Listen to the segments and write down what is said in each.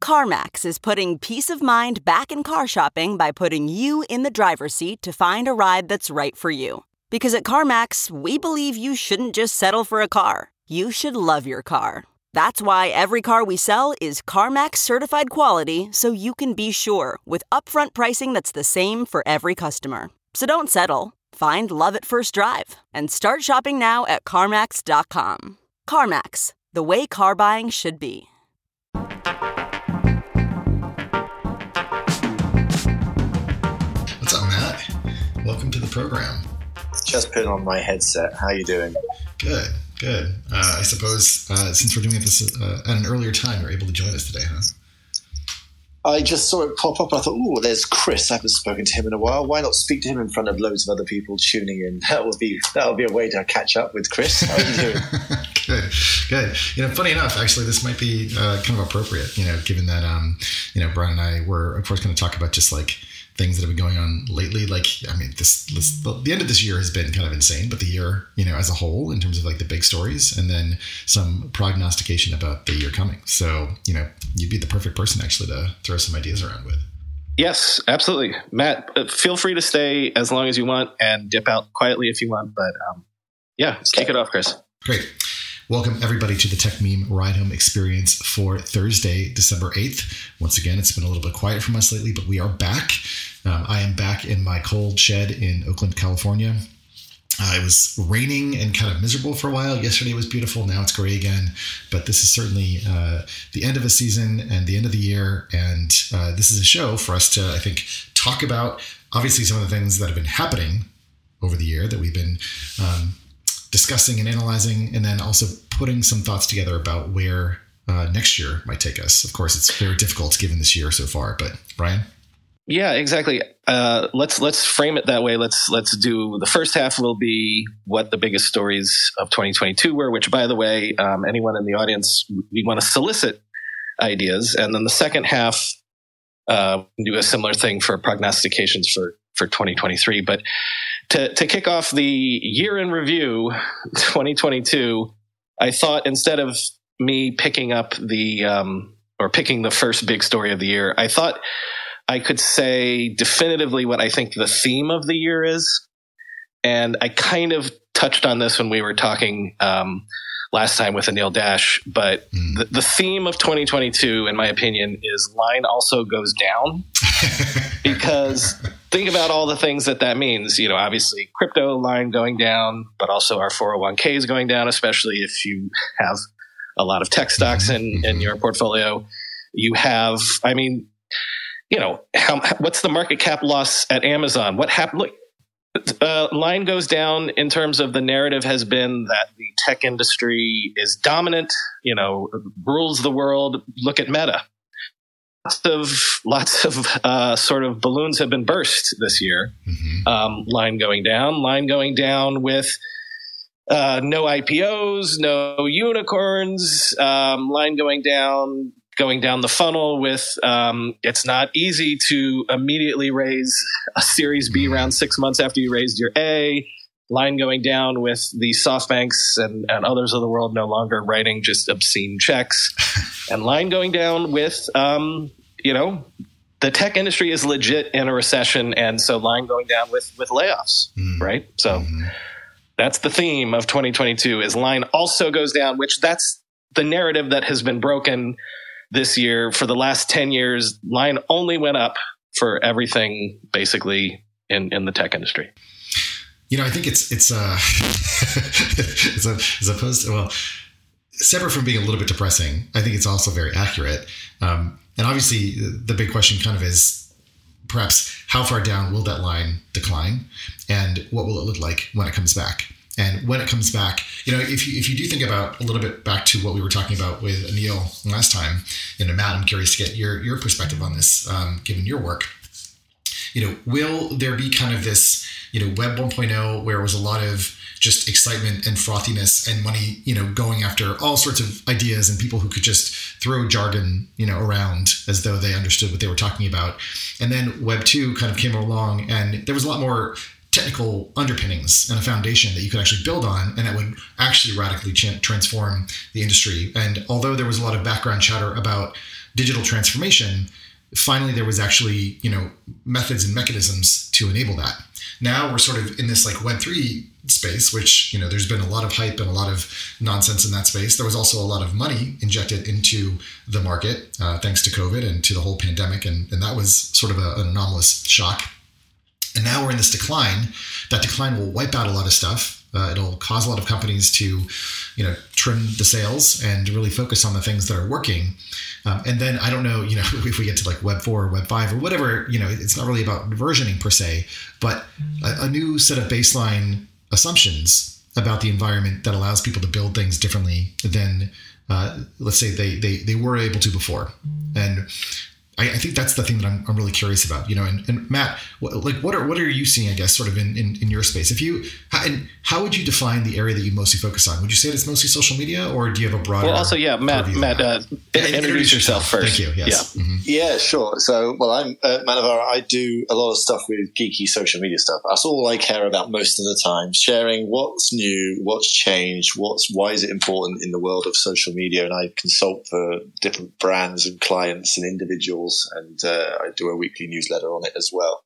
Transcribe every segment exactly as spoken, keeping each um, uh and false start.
CarMax is putting peace of mind back in car shopping by putting you in the driver's seat to find a ride that's right for you. Because at CarMax, we believe you shouldn't just settle for a car. You should love your car. That's why every car we sell is CarMax certified quality, so you can be sure with upfront pricing that's the same for every customer. So don't settle. Find love at first drive and start shopping now at CarMax dot com. CarMax, the way car buying should be. What's up, Matt? Welcome to the program. Just put on my headset. How you doing? Good, good. Uh, I suppose uh, since we're doing this uh, at an earlier time, you're able to join us today, huh? I just saw it pop up. I thought, oh, there's Chris. I haven't spoken to him in a while. Why not speak to him in front of loads of other people tuning in? That would be that would be a way to catch up with Chris. How are you doing? Good, good. You know, funny enough, actually, this might be uh, kind of appropriate. You know, given that um, you know, Brian and I were, of course, going to talk about just like things that have been going on lately. Like, I mean, this, this the end of this year has been kind of insane, but the year, you know, as a whole, in terms of like the big stories, and then some prognostication about the year coming. So, you know, you'd be the perfect person actually to throw some ideas around with. Yes, absolutely. Matt, uh, feel free to stay as long as you want and dip out quietly if you want. But um, yeah, kick it off, Chris. Great. Welcome, everybody, to the Techmeme Ride Home Experience for Thursday, December eighth. Once again, it's been a little bit quiet from us lately, but we are back. Um, I am back in my cold shed in Oakland, California. Uh, it was raining and kind of miserable for a while. Yesterday was beautiful. Now it's gray again. But this is certainly uh, the end of a season and the end of the year. And uh, this is a show for us to, I think, talk about, obviously, some of the things that have been happening over the year that we've been um, discussing and analyzing, and then also putting some thoughts together about where uh, next year might take us. Of course, it's very difficult given this year so far, but Brian? Yeah, exactly. Uh, let's let's frame it that way. Let's let's do the first half will be what the biggest stories of twenty twenty-two were, which, by the way, um, anyone in the audience, we want to solicit ideas. And then the second half, uh, do a similar thing for prognostications for, for twenty twenty-three. But to, to kick off the year in review, twenty twenty-two, I thought instead of me picking up the, um, or picking the first big story of the year, I thought I could say definitively what I think the theme of the year is. And I kind of touched on this when we were talking um, last time with Anil Dash, but mm. the, the theme of twenty twenty-two, in my opinion, is line also goes down. Because think about all the things that that means. You know, obviously crypto line going down, but also our four oh one k is going down, especially if you have a lot of tech stocks in, in your portfolio. You have, I mean, you know, how, what's the market cap loss at Amazon? What happened? Look, uh, line goes down in terms of the narrative has been that the tech industry is dominant, you know, rules the world. Look at Meta. Lots of, lots of uh, sort of balloons have been burst this year. Mm-hmm. Um, line going down, line going down with uh, no I P Os, no unicorns, um, line going down, going down the funnel with um, it's not easy to immediately raise a Series B round six months after you raised your A. Line going down with the SoftBanks and, and others of the world no longer writing just obscene checks. And line going down with, um, you know, the tech industry is legit in a recession. And so line going down with, with layoffs, mm. right? So mm. that's the theme of twenty twenty-two is line also goes down, which that's the narrative that has been broken this year. For the last ten years, line only went up for everything basically in, in the tech industry. You know, I think it's, it's, uh, it's a, as opposed to, well, separate from being a little bit depressing, I think it's also very accurate. Um, and obviously the big question kind of is perhaps how far down will that line decline and what will it look like when it comes back? And when it comes back, you know, if you, if you do think about a little bit back to what we were talking about with Anil last time, you know, Matt, I'm curious to get your, your perspective on this, um, given your work. You know, will there be kind of this, you know, Web one point oh where it was a lot of just excitement and frothiness and money, you know, going after all sorts of ideas and people who could just throw jargon, you know, around as though they understood what they were talking about. And then Web two kind of came along and there was a lot more technical underpinnings and a foundation that you could actually build on, and that would actually radically ch- transform the industry. And although there was a lot of background chatter about digital transformation, finally there was actually, you know, methods and mechanisms to enable that. Now we're sort of in this like Web three space, which, you know, there's been a lot of hype and a lot of nonsense in that space. There was also a lot of money injected into the market uh, thanks to COVID and to the whole pandemic. And, and that was sort of a, an anomalous shock. And now we're in this decline. That decline will wipe out a lot of stuff. Uh, it'll cause a lot of companies to, you know, trim the sails and really focus on the things that are working. Um, and then I don't know, you know, if we get to like Web four or Web five or whatever, you know, it's not really about versioning per se, but a, a new set of baseline assumptions about the environment that allows people to build things differently than, uh, let's say, they, they they were able to before. And I, I think that's the thing that I'm, I'm really curious about, you know, and, and Matt, what, like what are what are you seeing, I guess, sort of in, in, in your space? If you, how, and how would you define the area that you mostly focus on? Would you say it's mostly social media, or do you have a broader? Well, also, yeah, Matt, Matt, uh, introduce, introduce yourself first. Thank you. Yes. Yeah, mm-hmm. yeah sure. So, well, I'm uh, Manavar. I do a lot of stuff with geeky social media stuff. That's all I care about most of the time. Sharing what's new, what's changed, what's why is it important in the world of social media, and I consult for different brands and clients and individuals, and uh, I do a weekly newsletter on it as well.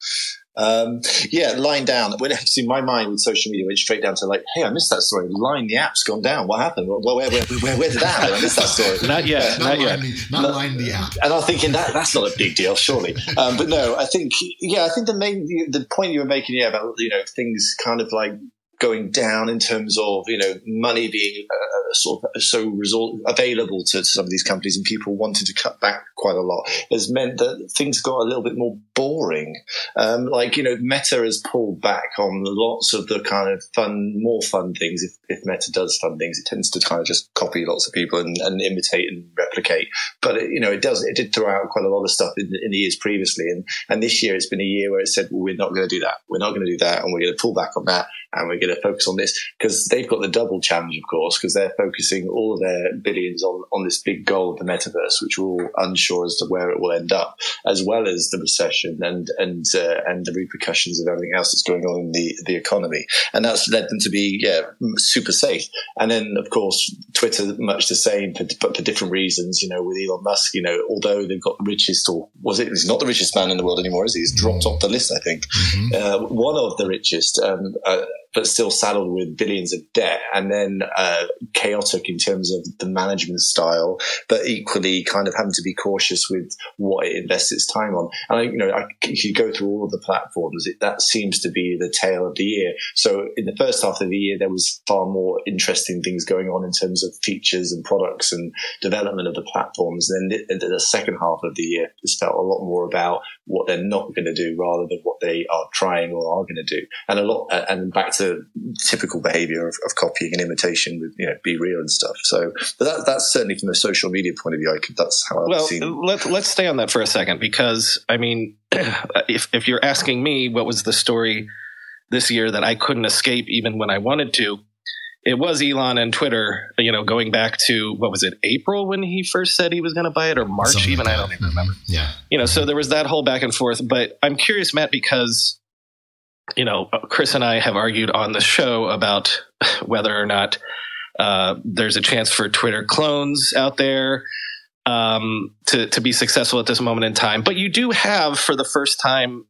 Um, yeah, line down. When see my mind with social media went straight down to like, hey, I missed that story. Line the app's gone down. What happened? Well, where where where, where did that happen? I missed that story. Not yet. Not, not line yet. The, not, not line the app. And I'm thinking that that's not a big deal, surely. Um, but no, I think yeah, I think the main the point you were making yeah about you know things kind of like going down in terms of, you know, money being uh, sort of so resort available to some of these companies and people wanting to cut back quite a lot has meant that things got a little bit more boring. Um, like, you know, Meta has pulled back on lots of the kind of fun, more fun things. If, if Meta does fun things, it tends to kind of just copy lots of people and, and imitate and replicate. But, it, you know, it does, it did throw out quite a lot of stuff in, in the years previously. And, and this year it's been a year where it said, well, we're not going to do that. We're not going to do that. And we're going to pull back on that. And we're going to focus on this because they've got the double challenge, of course, because they're focusing all of their billions on, on this big goal of the metaverse, which we're all unsure as to where it will end up, as well as the recession and and uh, and the repercussions of everything else that's going on in the, the economy. And that's led them to be, yeah, super safe. And then, of course, Twitter, much the same, but, but for different reasons, you know, with Elon Musk, you know, although they've got the richest, or was it, he's not the richest man in the world anymore, is he? He's dropped off the list, I think. Mm-hmm. Uh, one of the richest, um, uh, but still saddled with billions of debt, and then uh, chaotic in terms of the management style, but equally kind of having to be cautious with what it invests its time on. And I, you know, I, if you go through all of the platforms, it, that seems to be the tale of the year. So in the first half of the year, there was far more interesting things going on in terms of features and products and development of the platforms. And then the, the second half of the year, it's felt a lot more about what they're not going to do rather than what they are trying or are going to do. And a lot, and back to the typical behavior of, of copying and imitation with, you know, Be Real and stuff. So but that, that's certainly from a social media point of view. I could, that's how I've well, seen. Well, let's, let's stay on that for a second, because I mean, if, if you're asking me what was the story this year that I couldn't escape even when I wanted to, it was Elon and Twitter, you know, going back to, what was it, April when he first said he was going to buy it, or March Something even? Like I don't even remember. Yeah. You know, so there was that whole back and forth. But I'm curious, Matt, because, you know, Chris and I have argued on the show about whether or not uh, there's a chance for Twitter clones out there um, to, to be successful at this moment in time. But you do have, for the first time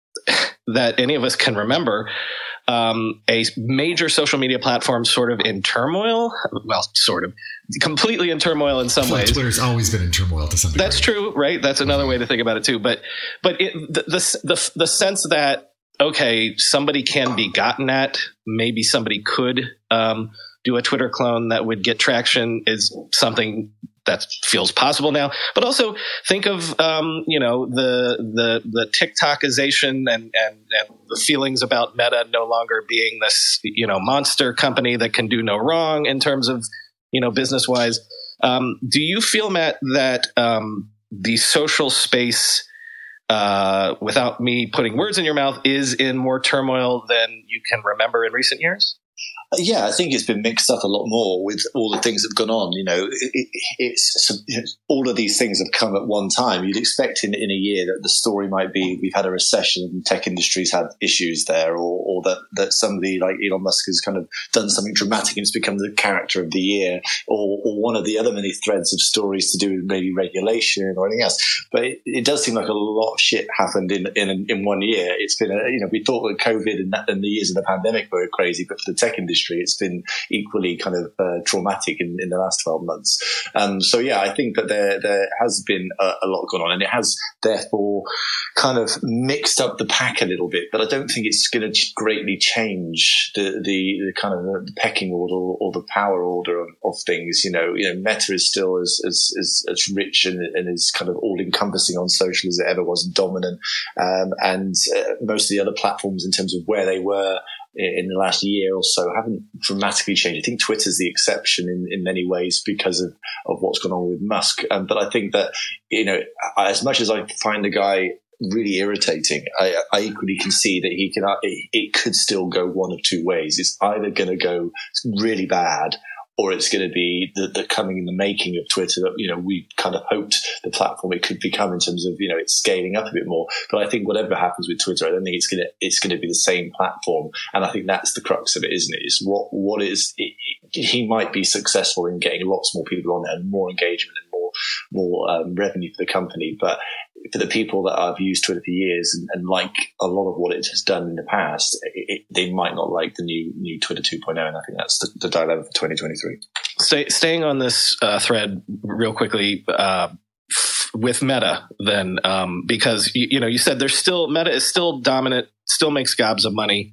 that any of us can remember, um, a major social media platform sort of in turmoil. Well, sort of completely in turmoil in some ways. Twitter's always been in turmoil to some degree. That's true, right? That's another way to think about it too. But, but it, the, the, the, the sense that, okay, somebody can be gotten at, maybe somebody could um, do a Twitter clone that would get traction is something that feels possible now. But also think of, um, you know, the the the TikTokization and, and, and the feelings about Meta no longer being this, you know, monster company that can do no wrong in terms of, you know, business-wise. Um, do you feel, Matt, that um, the social space, Uh, without me putting words in your mouth, is in more turmoil than you can remember in recent years? Yeah, I think it's been mixed up a lot more with all the things that have gone on. You know, it, it, it's all of these things have come at one time. You'd expect in, in a year that the story might be we've had a recession and tech industries had issues there, or, or that, that somebody like Elon Musk has kind of done something dramatic and it's become the character of the year, or, or one of the other many threads of stories to do with maybe regulation or anything else. But it, it does seem like a lot of shit happened in in, in one year. It's been, a, you know, we thought that COVID and, that, and the years of the pandemic were crazy, but for the tech industry, it's been equally kind of uh, traumatic in, in the last twelve months. Um, so yeah, I think that there there has been a, a lot going on, and it has therefore kind of mixed up the pack a little bit. But I don't think it's going to greatly change the, the, the kind of the pecking order or the power order of, of things. You know, you know, Meta is still as as as, as rich and, and is kind of all encompassing on social as it ever was, and dominant. Um, and uh, most of the other platforms, in terms of where they were in the last year or so, haven't dramatically changed. I think Twitter's the exception in, in many ways because of, of what's gone on with Musk. Um, but I think that, you know, as much as I find the guy really irritating, I, I equally can see that he can, it, it could still go one of two ways. It's either going to go really bad, or it's going to be the, the coming in the making of Twitter that, you know, we kind of hoped the platform it could become in terms of, you know, it's scaling up a bit more. But I think whatever happens with Twitter, I don't think it's going to, it's going to be the same platform. And I think that's the crux of it, isn't it? It's what, what is, it, it, he might be successful in getting lots more people on there and more engagement and more, more um, revenue for the company. But for the people that have used Twitter for years and, and like a lot of what it has done in the past, it, it, they might not like the new new Twitter two point oh, and I think that's the, the dilemma for twenty twenty-three. Stay, staying on this uh, thread real quickly uh, f- with Meta, then, um, because you, you know you said there's still Meta is still dominant, still makes gobs of money,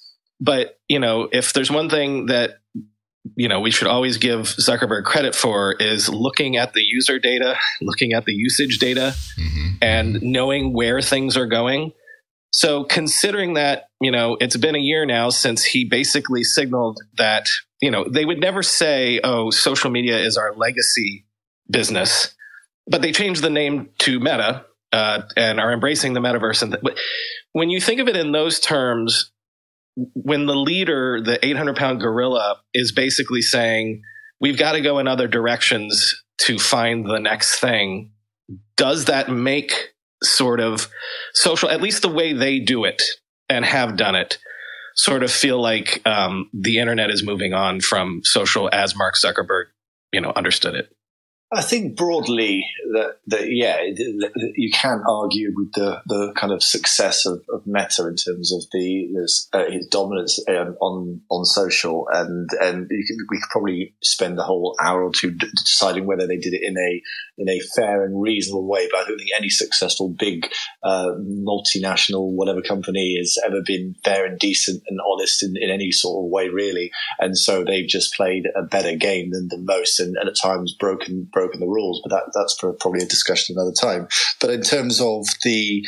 but you know if there's one thing that you know we should always give Zuckerberg credit for is looking at the user data, looking at the usage data, mm-hmm. and knowing where things are going. So considering that, you know, it's been a year now since he basically signaled that, you know, they would never say, oh, social media is our legacy business, but they changed the name to Meta uh, and are embracing the metaverse. And th- but when you think of it in those terms, when the leader, the eight hundred pound gorilla, is basically saying, we've got to go in other directions to find the next thing, does that make sort of social, at least the way they do it and have done it, sort of feel like um, the internet is moving on from social as Mark Zuckerberg, you know, understood it? I think broadly that, that yeah, you can argue with the, the kind of success of, of Meta in terms of the uh, his dominance um, on on social, and and you could, we could probably spend a whole hour or two d- deciding whether they did it in a in a fair and reasonable way. But I don't think any successful big uh, multinational whatever company has ever been fair and decent and honest in, in any sort of way, really. And so they've just played a better game than, than most, and, and at times broken. broken the rules, but that, that's for probably a discussion another time. But in terms of the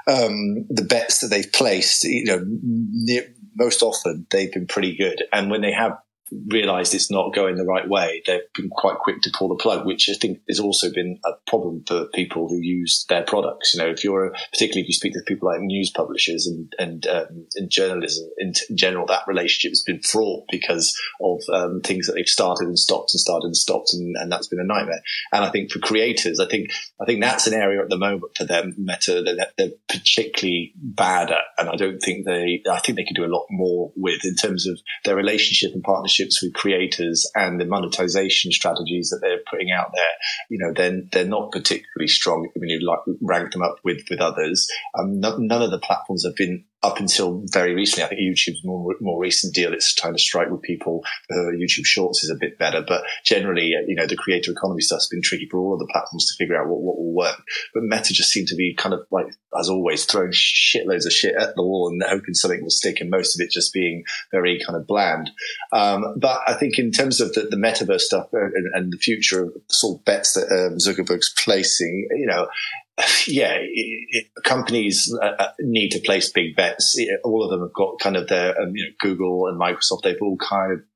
um, the bets that they've placed, you know, near, most often they've been pretty good, and when they have realized it's not going the right way, they've been quite quick to pull the plug, which I think has also been a problem for people who use their products. You know, if you're, a, particularly if you speak to people like news publishers and, and, um, in journalism in t- general, that relationship has been fraught because of, um, things that they've started and stopped and started and stopped. And, and that's been a nightmare. And I think for creators, I think, I think that's an area at the moment for them, Meta, that they're particularly bad at. And I don't think they, I think they could do a lot more with in terms of their relationship and partnership with creators and the monetization strategies that they're putting out there. You know, then they're, they're not particularly strong when you like rank them up with with others. Um, no, none of the platforms have been up until very recently. I think YouTube's more more recent deal. It's trying to strike with people. Uh, YouTube Shorts is a bit better, but generally, uh, you know, the creator economy stuff's been tricky for all of the platforms to figure out what, what will work. But Meta just seemed to be kind of like, as always, throwing shitloads of shit at the wall and hoping something will stick, and most of it just being very kind of bland. Um, but I think in terms of the, the metaverse stuff and, and the future of the sort of bets that um, Zuckerberg's placing, you know, yeah, it, it, companies uh, need to place big bets. It, all of them have got kind of their, um, you know, Google and Microsoft, they've all kind of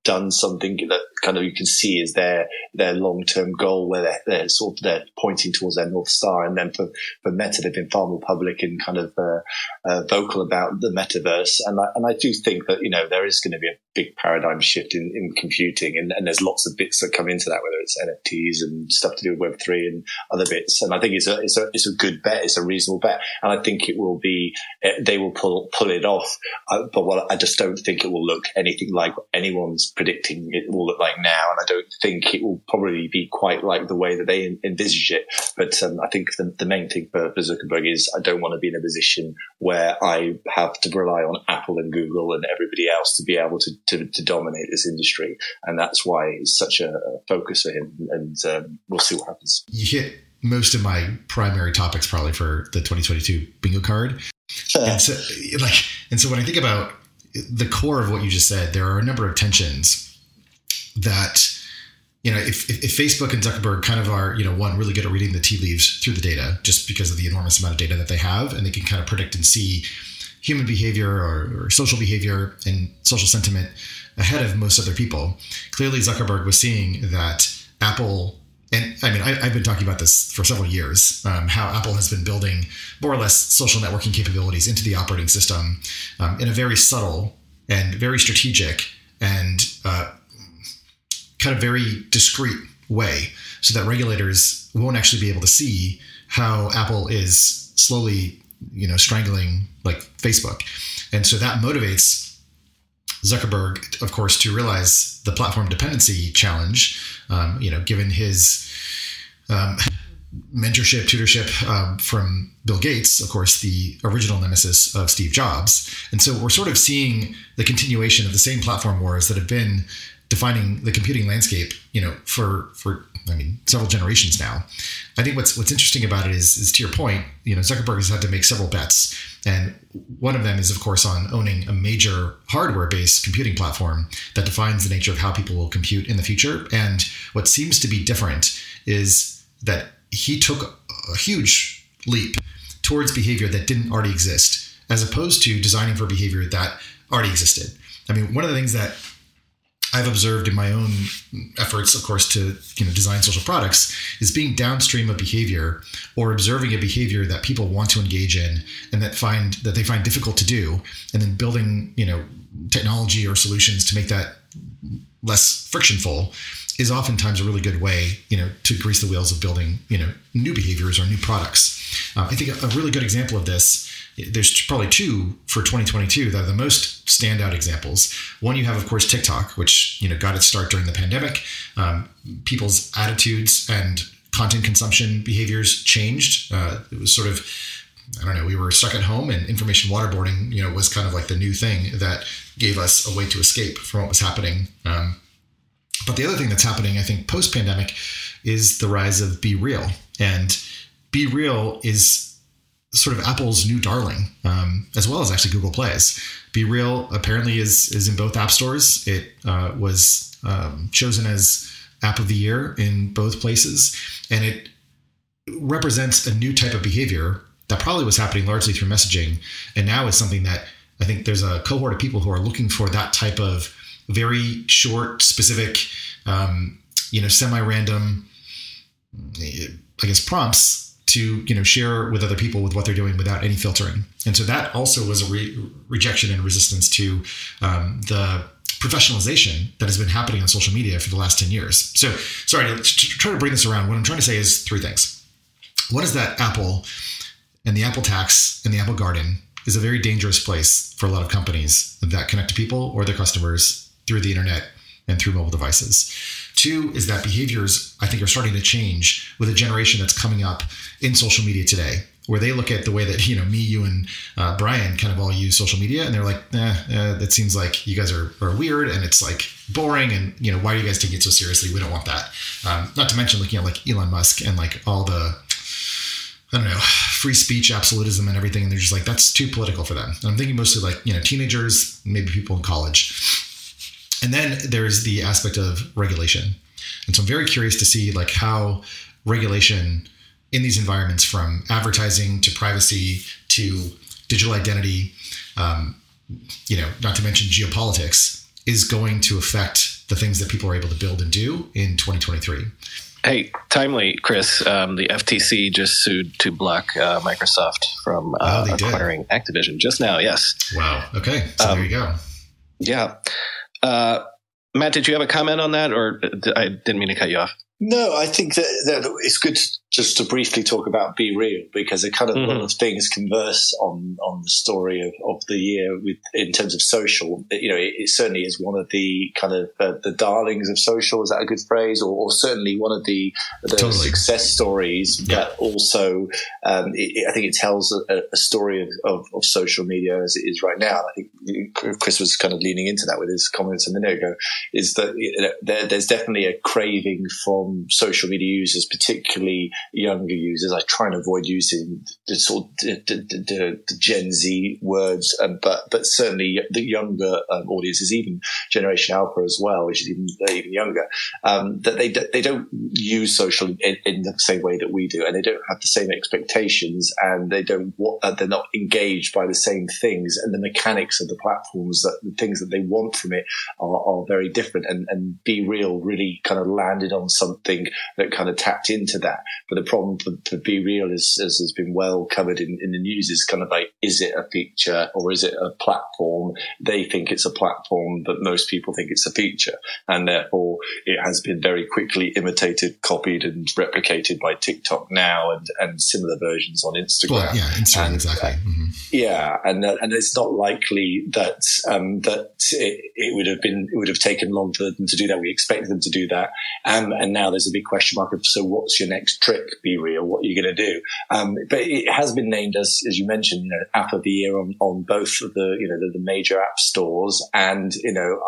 done something that kind of you can see is their their long term goal, where they're, they're sort of they're pointing towards their North Star. And then for, for Meta, they've been far more public and kind of uh, uh, vocal about the metaverse. And I, and I do think that, you know, there is going to be a big paradigm shift in, in computing, and, and there's lots of bits that come into that, whether it's N F Ts and stuff to do with Web three and other bits. And I think it's a it's a it's a good bet. It's a reasonable bet, and I think it will be. They will pull pull it off, uh, but what I just don't think it will look anything like what anyone's predicting it will look like now, and I don't think it will probably be quite like the way that they envisage it. But um, I think the, the main thing for, for Zuckerberg is I don't want to be in a position where I have to rely on Apple and Google and everybody else to be able to to, to dominate this industry, and that's why it's such a focus for him. And um, we'll see what happens. You hit most of my primary topics probably for the twenty twenty-two bingo card. And so, like, and so when I think about the core of what you just said, there are a number of tensions that, you know, if, if, if Facebook and Zuckerberg kind of are, you know, one, really good at reading the tea leaves through the data, just because of the enormous amount of data that they have, and they can kind of predict and see human behavior or, or social behavior and social sentiment ahead of most other people. Clearly, Zuckerberg was seeing that Apple, and I mean, I, I've been talking about this for several years, um, how Apple has been building more or less social networking capabilities into the operating system um, in a very subtle and very strategic and uh, kind of very discreet way, so that regulators won't actually be able to see how Apple is slowly, you know, strangling like Facebook. And so that motivates Zuckerberg, of course, to realize the platform dependency challenge, um, you know, given his um, mentorship, tutorship um, from Bill Gates, of course, the original nemesis of Steve Jobs. And so we're sort of seeing the continuation of the same platform wars that have been defining the computing landscape, you know, for, for, I mean, several generations now. I think what's, what's interesting about it is, is to your point, you know, Zuckerberg has had to make several bets. And one of them is, of course, on owning a major hardware-based computing platform that defines the nature of how people will compute in the future. And what seems to be different is that he took a huge leap towards behavior that didn't already exist, as opposed to designing for behavior that already existed. I mean, one of the things that I've observed in my own efforts, of course, to, you know, design social products is being downstream of behavior, or observing a behavior that people want to engage in and that find that they find difficult to do, and then building, you know, technology or solutions to make that less frictionful is oftentimes a really good way, you know, to grease the wheels of building, you know, new behaviors or new products. Uh, I think a, a really good example of this, there's probably two for twenty twenty-two that are the most standout examples. One, you have, of course, TikTok, which, you know, got its start during the pandemic. Um, people's attitudes and content consumption behaviors changed. Uh, it was sort of, I don't know, we were stuck at home, and information waterboarding, you know, was kind of like the new thing that gave us a way to escape from what was happening. Um, but the other thing that's happening, I think, post-pandemic is the rise of Be Real. And Be Real is sort of Apple's new darling, um, as well as actually Google Play's. Be Real apparently is is in both app stores. It uh, was um, chosen as App of the Year in both places, and it represents a new type of behavior that probably was happening largely through messaging, and now is something that I think there's a cohort of people who are looking for that type of very short, specific, um, you know, semi-random, I guess, prompts to, you know, share with other people with what they're doing without any filtering. And so that also was a re- rejection and resistance to um, the professionalization that has been happening on social media for the last ten years. So sorry, to try to bring this around, what I'm trying to say is three things. One is that Apple and the Apple tax and the Apple Garden is a very dangerous place for a lot of companies that connect to people or their customers through the internet and through mobile devices. Two is that behaviors, I think, are starting to change with a generation that's coming up in social media today, where they look at the way that, you know, me, you, and uh, Brian kind of all use social media, and they're like, eh, uh, that seems like you guys are, are weird, and it's like boring, and, you know, why are you guys taking it so seriously? We don't want that. Um, not to mention looking at like Elon Musk and like all the, I don't know, free speech absolutism and everything, and they're just like, that's too political for them. And I'm thinking mostly like, you know, teenagers, maybe people in college. And then there's the aspect of regulation. And so I'm very curious to see like how regulation in these environments, from advertising to privacy to digital identity, um, you know, not to mention geopolitics, is going to affect the things that people are able to build and do in twenty twenty-three. Hey, timely, Chris. Um, the F T C just sued to block uh, Microsoft from uh, oh, acquiring did. Activision just now. Yes. Wow. Okay. So um, there you go. Yeah. Uh, Matt, did you have a comment on that, or I didn't mean to cut you off? No, I think that, that it's good just to briefly talk about Be Real, because a kind of mm-hmm. lot of things converse on, on the story of, of the year with in terms of social. You know, it, it certainly is one of the kind of uh, the darlings of social. Is that a good phrase? Or, or certainly one of the, the totally. success stories. Yeah. But also, um, it, I think it tells a, a story of, of, of social media as it is right now. I think Chris was kind of leaning into that with his comments a minute ago. Is that you know, there, there's definitely a craving from social media users, particularly younger users. I try and avoid using the sort of the, the, the, the Gen Z words, um, but but certainly the younger um, audiences, even Generation Alpha as well, which is even even younger, um, that they they don't use social in, in the same way that we do, and they don't have the same expectations, and they don't uh, they're not engaged by the same things, and the mechanics of the platforms, that the things that they want from it are, are very different. And, and Be Real really kind of landed on some. Thing that kind of tapped into that. But the problem for, for Be Real is, as has been well covered in, in the news, is kind of like, is it a feature or is it a platform? They think it's a platform, but most people think it's a feature. And therefore it has been very quickly imitated, copied and replicated by TikTok now and, and similar versions on Instagram. Well, yeah, Instagram, and, exactly. Mm-hmm. Yeah. And, uh, and it's not likely that, um, that it, it would have been, it would have taken long for them to do that. We expected them to do that. Um, and now there's a big question mark of, so what's your next trick, Be Real? What are you going to do? Um, but it has been named as, as you mentioned, you know, app of the year on, on both of the, you know, the, the major app stores, and, you know,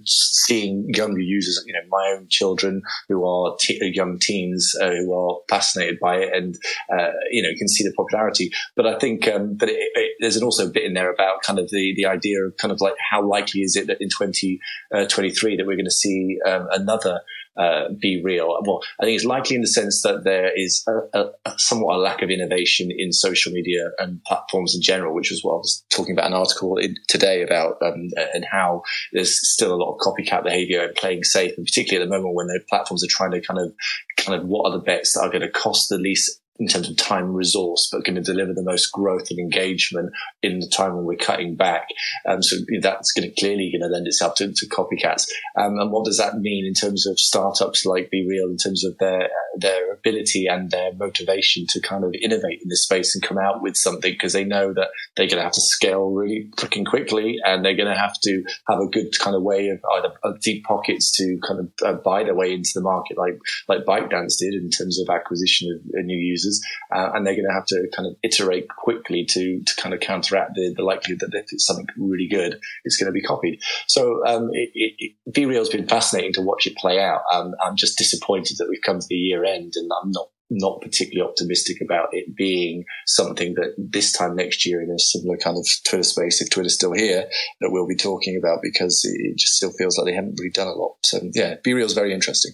seeing younger users, you know, my own children who are te- young teens uh, who are fascinated by it, and, uh, you know, you can see the popularity. But I think, um, but it, it, there's an also a bit in there about kind of the, the idea of kind of like, how likely is it that in twenty twenty-three that we're going to see um, another Uh, Be Real? Well, I think it's likely in the sense that there is a, a, a somewhat a lack of innovation in social media and platforms in general, which was what I was talking about an article in, today about, um, and how there's still a lot of copycat behavior and playing safe, and particularly at the moment when the platforms are trying to kind of, kind of what are the bets that are going to cost the least in terms of time and resource, but going to deliver the most growth and engagement in the time when we're cutting back. Um, so that's going to clearly going to lend itself to, to copycats. Um, and what does that mean in terms of startups like Be Real, in terms of their their ability and their motivation to kind of innovate in this space and come out with something, because they know that they're going to have to scale really freaking quickly, and they're going to have to have a good kind of way of either of deep pockets to kind of uh, buy their way into the market, like like ByteDance did in terms of acquisition of uh, new users. Uh, and they're going to have to kind of iterate quickly to to kind of counteract the, the likelihood that if it's something really good, it's going to be copied. So um, it, it, it, Be Real's been fascinating to watch it play out. Um, I'm just disappointed that we've come to the year end, and I'm not not particularly optimistic about it being something that this time next year in a similar kind of Twitter space, if Twitter's still here, that we'll be talking about, because it just still feels like they haven't really done a lot. So yeah, Be Real's very interesting.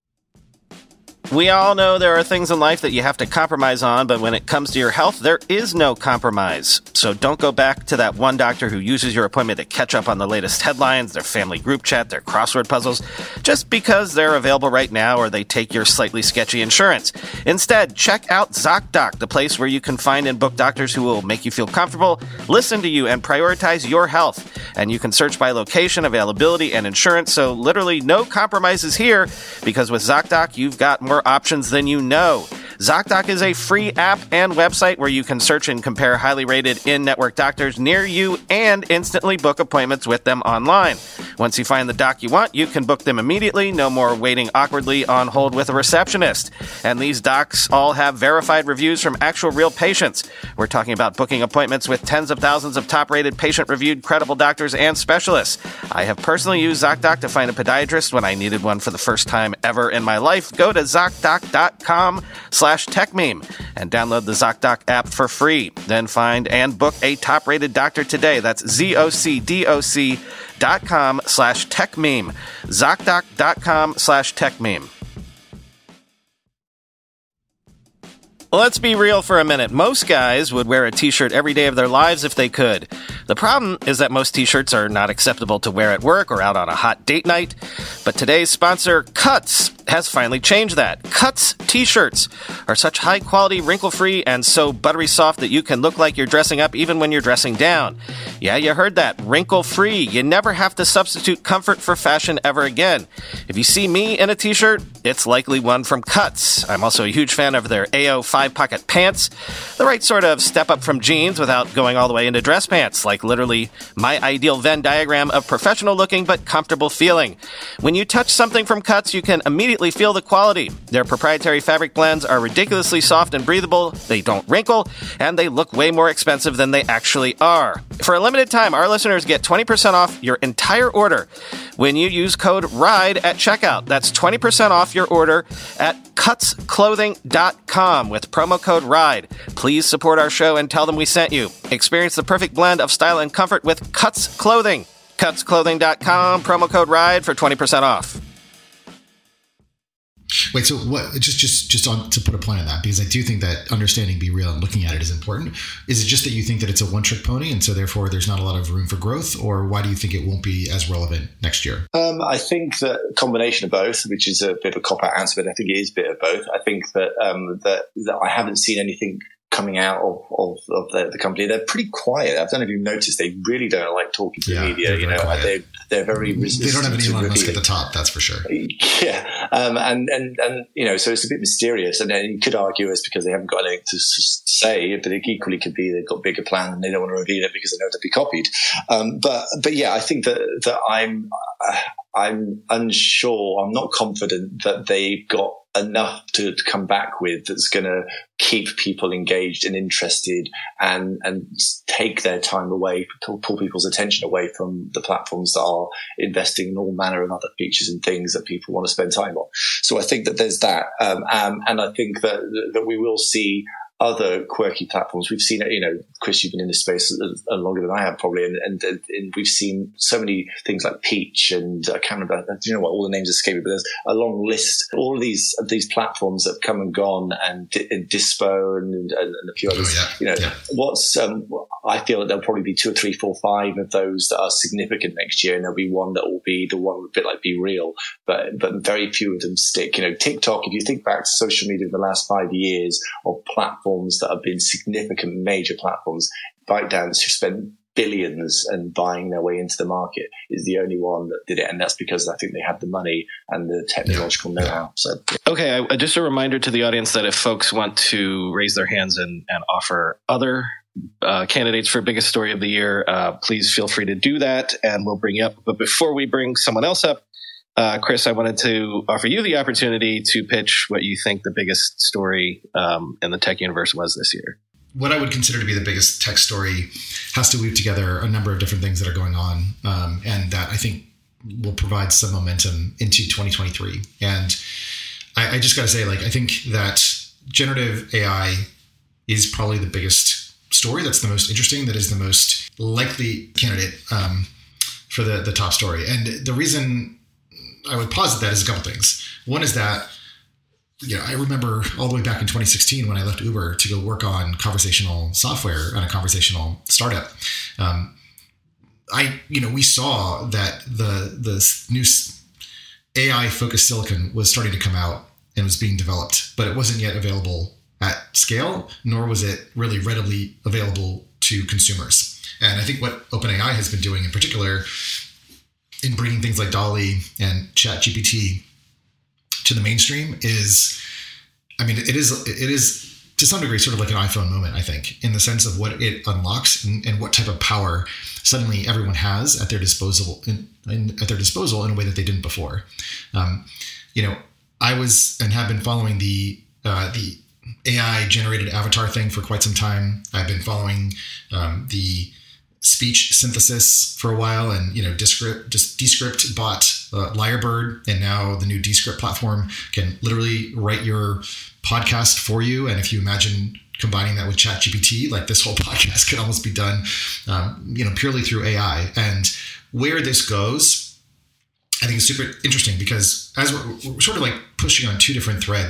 We all know there are things in life that you have to compromise on, but when it comes to your health, there is no compromise. So don't go back to that one doctor who uses your appointment to catch up on the latest headlines, their family group chat, their crossword puzzles, just because they're available right now or they take your slightly sketchy insurance. Instead, check out ZocDoc, the place where you can find and book doctors who will make you feel comfortable, listen to you, and prioritize your health. And you can search by location, availability, and insurance, so literally no compromises here, because with ZocDoc, you've got more options than you know. ZocDoc is a free app and website where you can search and compare highly rated in-network doctors near you and instantly book appointments with them online. Once you find the doc you want, you can book them immediately, no more waiting awkwardly on hold with a receptionist. And these docs all have verified reviews from actual real patients. We're talking about booking appointments with tens of thousands of top-rated, patient-reviewed, credible doctors and specialists. I have personally used ZocDoc to find a podiatrist when I needed one for the first time ever in my life. Go to ZocDoc.com slash TechMeme and download the ZocDoc app for free. Then find and book a top-rated doctor today. That's Z-O-C-D-O-C dot com slash TechMeme. ZocDoc.com slash TechMeme. Well, let's be real for a minute. Most guys would wear a t-shirt every day of their lives if they could. The problem is that most t-shirts are not acceptable to wear at work or out on a hot date night. But today's sponsor, Cuts, has finally changed that. Cuts t-shirts are such high-quality, wrinkle-free, and so buttery soft that you can look like you're dressing up even when you're dressing down. Yeah, you heard that. Wrinkle-free. You never have to substitute comfort for fashion ever again. If you see me in a t-shirt, it's likely one from Cuts. I'm also a huge fan of their A O five-pocket pants. The right sort of step up from jeans without going all the way into dress pants, like literally my ideal Venn diagram of professional-looking but comfortable feeling. When you touch something from Cuts, you can immediately feel the quality. Their proprietary fabric blends are ridiculously soft and breathable, they don't wrinkle, and they look way more expensive than they actually are. For a limited time, our listeners get twenty percent off your entire order when you use code RIDE at checkout. That's twenty percent off your order at cuts clothing dot com with promo code RIDE. Please support our show and tell them we sent you. Experience the perfect blend of style and comfort with Cuts Clothing. cuts clothing dot com, promo code RIDE for twenty percent off. Wait, so what? Just, just, just on to put a point on that, because I do think that understanding Be Real and looking at it is important. Is it just that you think that it's a one-trick pony, and so therefore there's not a lot of room for growth, or why do you think it won't be as relevant next year? Um, I think that a combination of both, which is a bit of a cop-out answer, but I think it is a bit of both. I think that um, that, that I haven't seen anything coming out of, of, of the, the company. They're pretty quiet. I don't know if you've noticed, they really don't like talking to yeah, the media. You know, quiet. they they're very resistant. They don't have any Elon Musk at the revealing. top, that's for sure. Yeah, um, and and and you know, so it's a bit mysterious. And then you could argue it's because they haven't got anything to s- say, but it equally could be they've got a bigger plan and they don't want to reveal it because they know they'll be copied. Um, but but yeah, I think that that I'm uh, I'm unsure. I'm not confident that they've got enough to, to come back with that's going to keep people engaged and interested and and take their time away, pull, pull people's attention away from the platforms that are investing in all manner of other features and things that people want to spend time on. So I think that there's that. Um, um, and I think that, that we will see other quirky platforms. We've seen it, you know, Chris, you've been in this space longer than I have probably, and, and, and we've seen so many things like Peach and I can't remember, do you know what, all the names escape me, but there's a long list. All of these of these platforms that have come and gone, and, and Dispo and, and, and a few others. Oh, yeah. You know, yeah. what's um, I feel that there'll probably be two or three, four, five of those that are significant next year, and there'll be one that will be the one a bit like Be Real, but but very few of them stick. You know, TikTok. If you think back to social media in the last five years of platforms that have been significant major platforms, ByteDance, who spent billions and buying their way into the market, is the only one that did it, and that's because I think they had the money and the technological yeah. know-how. So, okay, I, just a reminder to the audience that if folks want to raise their hands and, and offer other uh, candidates for biggest story of the year, uh, please feel free to do that, and we'll bring you up. But before we bring someone else up, uh, Chris, I wanted to offer you the opportunity to pitch what you think the biggest story um, in the tech universe was this year. What I would consider to be the biggest tech story has to weave together a number of different things that are going on, um, and that I think will provide some momentum into twenty twenty-three. And I, I just got to say, like, I think that generative A I is probably the biggest story. That's the most interesting. That is the most likely candidate um, for the, the top story. And the reason I would posit that is a couple things. One is that, you know, I remember all the way back in twenty sixteen when I left Uber to go work on conversational software on a conversational startup. Um, I, you know, we saw that the the new A I focused silicon was starting to come out and was being developed, but it wasn't yet available at scale, nor was it really readily available to consumers. And I think what OpenAI has been doing in particular in bringing things like DALL-E and ChatGPT to the mainstream is, I mean, it is, it is to some degree sort of like an iPhone moment, I think, in the sense of what it unlocks and, and what type of power suddenly everyone has at their disposal in, in, at their disposal in a way that they didn't before. Um, you know, I was and have been following the, uh, the A I generated avatar thing for quite some time. I've been following um, the speech synthesis for a while, and you know, Descript, just Descript bought uh, Lyrebird, and now the new Descript platform can literally write your podcast for you. And if you imagine combining that with ChatGPT, like this whole podcast could almost be done, um, you know, purely through A I. And where this goes, I think is super interesting because as we're, we're sort of like pushing on two different threads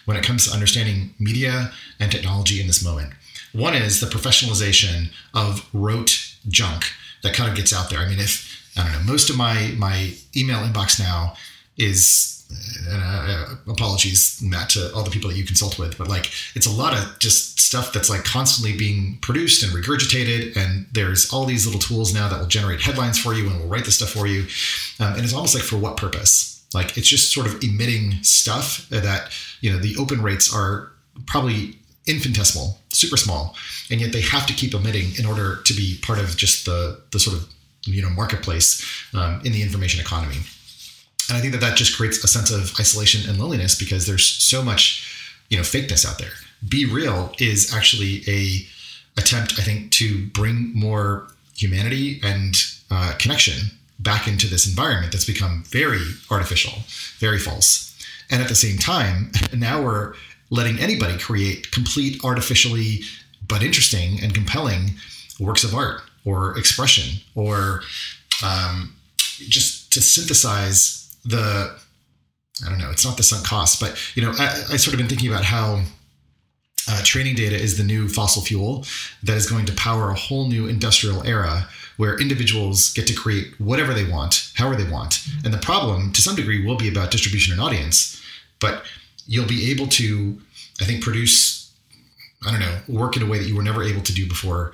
when it comes to understanding media and technology in this moment. One is the professionalization of rote junk that kind of gets out there. I mean, if, I don't know, most of my, my email inbox now is, uh, apologies, Matt, to all the people that you consult with, but like, it's a lot of just stuff that's like constantly being produced and regurgitated. And there's all these little tools now that will generate headlines for you and will write the stuff for you. Um, and it's almost like, for what purpose? Like, it's just sort of emitting stuff that, you know, the open rates are probably infinitesimal, super small, and yet they have to keep emitting in order to be part of just the the sort of, you know, marketplace um, in the information economy. And I think that that just creates a sense of isolation and loneliness because there's so much, you know, fakeness out there. Be Real is actually a attempt, I think, to bring more humanity and uh, connection back into this environment that's become very artificial, very false. And at the same time, now we're letting anybody create complete, artificially, but interesting and compelling works of art or expression, or um, just to synthesize the, I don't know, it's not the sunk cost, but, you know, I, I sort of been thinking about how uh, training data is the new fossil fuel that is going to power a whole new industrial era where individuals get to create whatever they want, however they want. And the problem, to some degree, will be about distribution and audience, but you'll be able to, I think, produce, I don't know, work in a way that you were never able to do before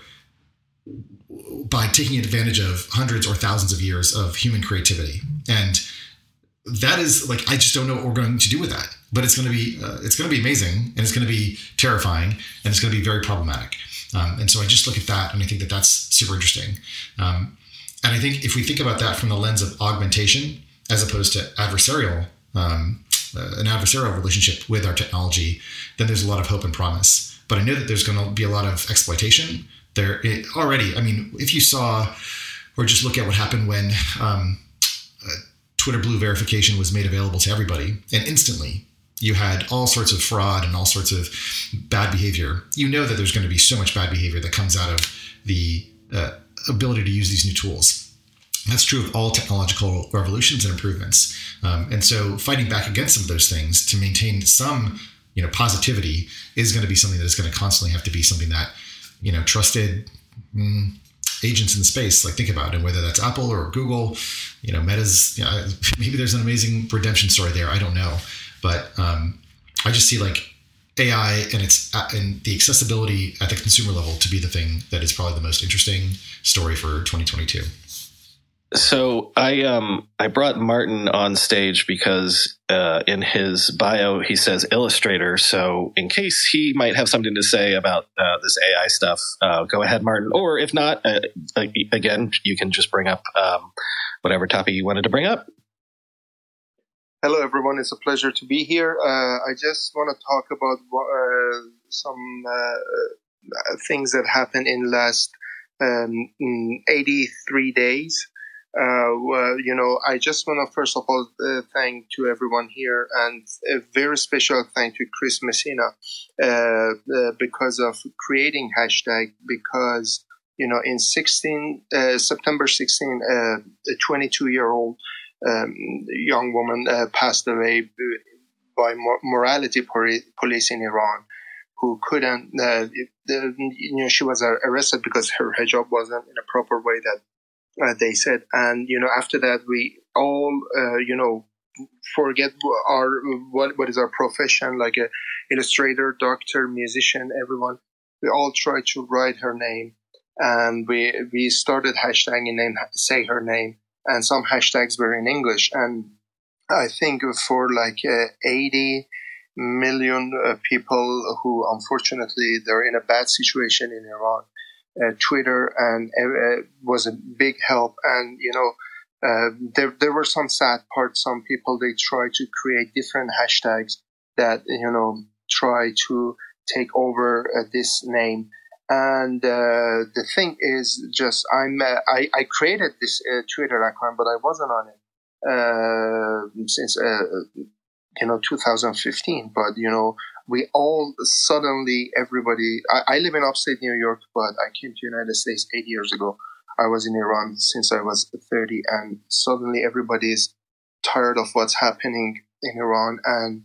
by taking advantage of hundreds or thousands of years of human creativity. And that is like, I just don't know what we're going to do with that, but it's going to be, uh, it's going to be amazing, and it's going to be terrifying, and it's going to be very problematic. Um, and so I just look at that and I think that that's super interesting. Um, and I think if we think about that from the lens of augmentation, as opposed to adversarial, um, uh, an adversarial relationship with our technology, then there's a lot of hope and promise. But I know that there's going to be a lot of exploitation there it, already. I mean, if you saw, or just look at what happened when um, uh, Twitter Blue verification was made available to everybody, and instantly you had all sorts of fraud and all sorts of bad behavior. You know that there's going to be so much bad behavior that comes out of the uh, ability to use these new tools. That's true of all technological revolutions and improvements. Um, and so fighting back against some of those things to maintain some, you know, positivity is going to be something that is going to constantly have to be something that, you know, trusted mm, agents in the space, like think about it, and whether that's Apple or Google, you know, Meta's, you know, maybe there's an amazing redemption story there. I don't know. But um, I just see like A I and its and the accessibility at the consumer level to be the thing that is probably the most interesting story for twenty twenty-two. So I um I brought Martin on stage because uh, in his bio he says illustrator. So in case he might have something to say about uh, this A I stuff, uh, go ahead, Martin. Or if not, uh, again, you can just bring up um, whatever topic you wanted to bring up. Hello, everyone. It's a pleasure to be here. Uh, I just want to talk about uh, some uh, things that happened in last um, eighty-three days. Uh, well, you know, I just want to first of all uh, thank to everyone here, and a very special thank to Chris Messina uh, uh, because of creating hashtag. Because you know, in sixteen uh, September sixteenth, uh, a twenty-two year old um, young woman uh, passed away by morality police in Iran, who couldn't. Uh, the, you know, she was arrested because her hijab wasn't in a proper way that. Uh, they said, and you know, after that, we all, uh, you know, forget our what what is our profession, like a illustrator, doctor, musician, everyone. We all tried to write her name, and we we started hashtagging name, say her name, and some hashtags were in English. And I think for like uh, eighty million uh, people who, unfortunately, they're in a bad situation in Iran. Uh, Twitter and uh, was a big help, and you know uh, there there were some sad parts. Some people, they try to create different hashtags that you know try to take over uh, this name. And uh, the thing is, just I'm uh, I I created this uh, Twitter account, but I wasn't on it uh, since uh, you know two thousand fifteen. But you know. We all suddenly, everybody, I, I live in upstate New York, but I came to the United States eight years ago. I was in Iran since I was thirty, and suddenly everybody is tired of what's happening in Iran. And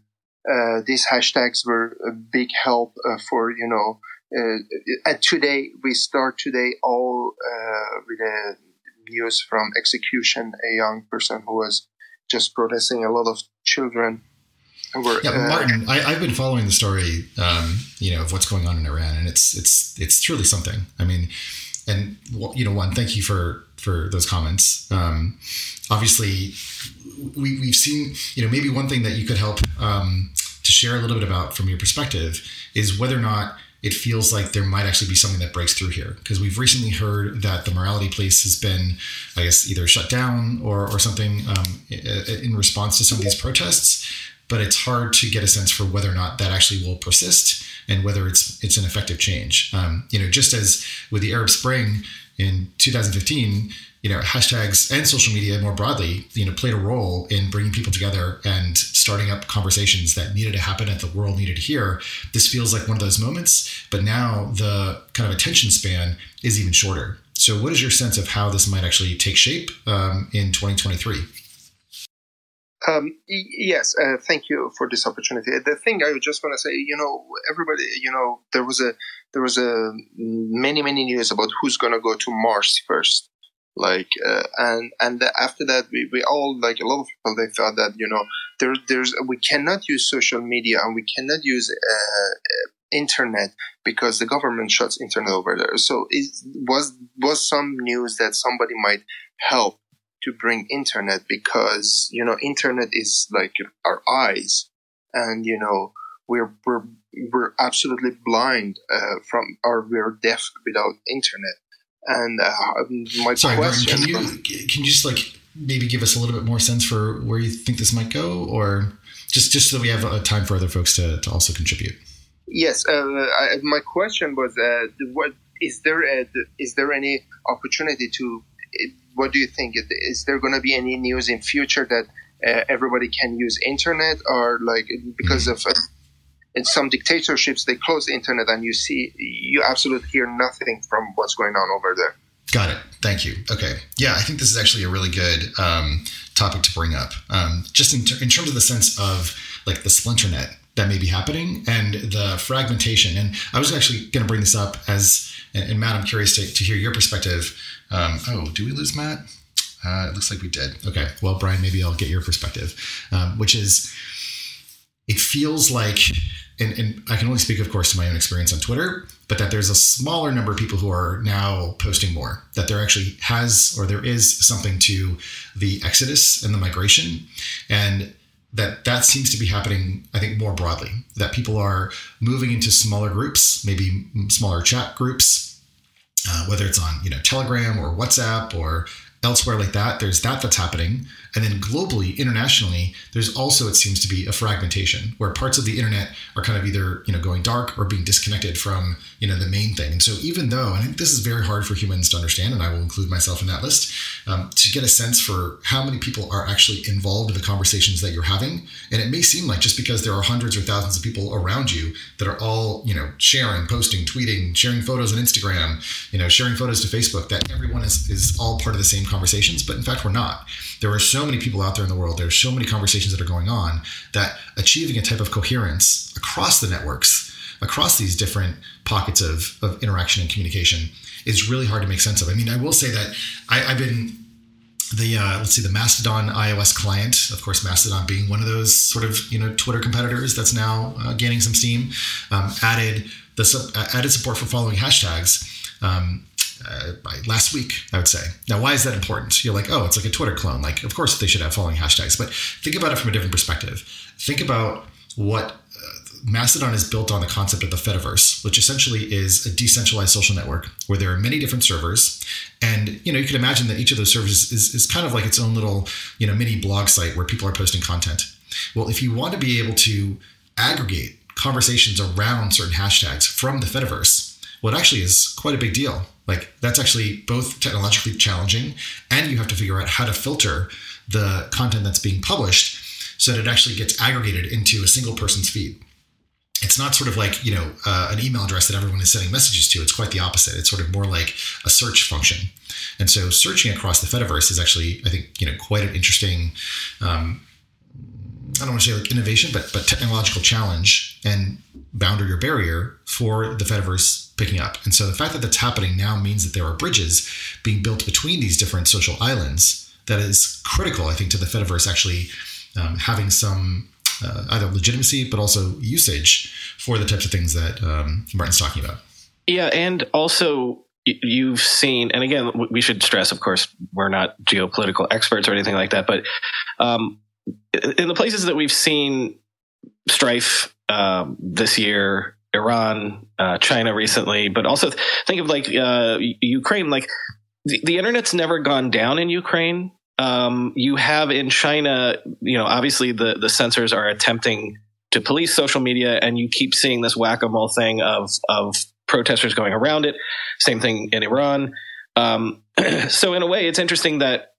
uh, these hashtags were a big help uh, for, you know, uh, and today we start today all uh, with a news from execution, a young person who was just protesting. A lot of children were. Yeah, uh, Martin, I, I've been following the story, um, you know, of what's going on in Iran, and it's it's it's truly something. I mean, and you know, one, thank you for for those comments. Um, obviously, we we've seen, you know, maybe one thing that you could help um, to share a little bit about from your perspective is whether or not it feels like there might actually be something that breaks through here. Because we've recently heard that the morality police has been, I guess, either shut down or, or something um, in response to some of these protests. But it's hard to get a sense for whether or not that actually will persist and whether it's it's an effective change. Um, you know, just as with the Arab Spring in two thousand fifteen, you know, hashtags and social media more broadly, you know, played a role in bringing people together and starting up conversations that needed to happen and the world needed to hear. This feels like one of those moments, but now the kind of attention span is even shorter. So what is your sense of how this might actually take shape um, in twenty twenty-three? Um, yes, uh, thank you for this opportunity. The thing I just want to say, you know, everybody, you know, there was a there was a many many news about who's going to go to Mars first, like, uh, and and after that, we, we all, like, a lot of people, they thought that, you know, there there's we cannot use social media and we cannot use uh, internet because the government shuts internet over there. So it was was some news that somebody might help to bring internet, because, you know, internet is like our eyes, and, you know, we're we're we're absolutely blind uh, from, or we're deaf without internet. And uh, my Sorry, question, Martin, can you can you just like maybe give us a little bit more sense for where you think this might go, or just just so we have a time for other folks to, to also contribute? Yes, uh, I, my question was, uh, what is there a, is there any opportunity to? What do you think? Is there going to be any news in future that uh, everybody can use internet, or like because of uh, in some dictatorships they close the internet and you see you absolutely hear nothing from what's going on over there? Got it. Thank you. Okay. Yeah, I think this is actually a really good um, topic to bring up. Um, just in, ter- in terms of the sense of like the splinternet that may be happening and the fragmentation. And I was actually going to bring this up as, and, and Matt, I'm curious to, to hear your perspective. Um, oh, do we lose Matt? Uh, it looks like we did. Okay. Well, Brian, maybe I'll get your perspective, um, which is, it feels like, and, and I can only speak, of course, to my own experience on Twitter, but that there's a smaller number of people who are now posting more, that there actually has, or there is something to the exodus and the migration. And that that seems to be happening, I think, more broadly, that people are moving into smaller groups, maybe smaller chat groups, Uh, whether it's on, you know, Telegram or WhatsApp or elsewhere like that. There's that that's happening. And then globally, internationally, there's also, it seems to be a fragmentation where parts of the internet are kind of either, you know, going dark or being disconnected from, you know, the main thing. And so even though, and I think this is very hard for humans to understand, and I will include myself in that list, um, to get a sense for how many people are actually involved in the conversations that you're having. And it may seem like just because there are hundreds or thousands of people around you that are all, you know, sharing, posting, tweeting, sharing photos on Instagram, you know, sharing photos to Facebook, that everyone is, is all part of the same conversations. But in fact, we're not. There are so many people out there in the world. There's so many conversations that are going on that achieving a type of coherence across the networks, across these different pockets of, of interaction and communication is really hard to make sense of. I mean, I will say that I, I've been the, uh, let's see, the Mastodon iOS client, of course, Mastodon being one of those sort of, you know, Twitter competitors that's now uh, gaining some steam, um, added the uh, added support for following hashtags. Um, Uh, by last week, I would say. Now, why is that important? You're like, oh, it's like a Twitter clone. Like, of course they should have following hashtags, but think about it from a different perspective. Think about what uh, Mastodon is built on, the concept of the Fediverse, which essentially is a decentralized social network where there are many different servers. And, you know, you can imagine that each of those servers is, is kind of like its own little, you know, mini blog site where people are posting content. Well, if you want to be able to aggregate conversations around certain hashtags from the Fediverse, well, it actually is quite a big deal. Like, that's actually both technologically challenging, and you have to figure out how to filter the content that's being published so that it actually gets aggregated into a single person's feed. It's not sort of like, you know, uh, an email address that everyone is sending messages to. It's quite the opposite. It's sort of more like a search function. And so searching across the Fediverse is actually, I think, you know, quite an interesting um, I don't want to say like innovation, but but technological challenge and boundary or barrier for the Fediverse picking up. And so the fact that that's happening now means that there are bridges being built between these different social islands that is critical, I think, to the Fediverse actually um, having some uh, either legitimacy, but also usage for the types of things that um, Martin's talking about. Yeah, and also you've seen, and again, we should stress, of course, we're not geopolitical experts or anything like that, but um, in the places that we've seen strife um, this year, Iran, uh, China recently, but also think of like uh, Ukraine, like the, the internet's never gone down in Ukraine. Um, you have in China, you know, obviously the, the censors are attempting to police social media, and you keep seeing this whack-a-mole thing of, of protesters going around it. Same thing in Iran. Um, so in a way, it's interesting that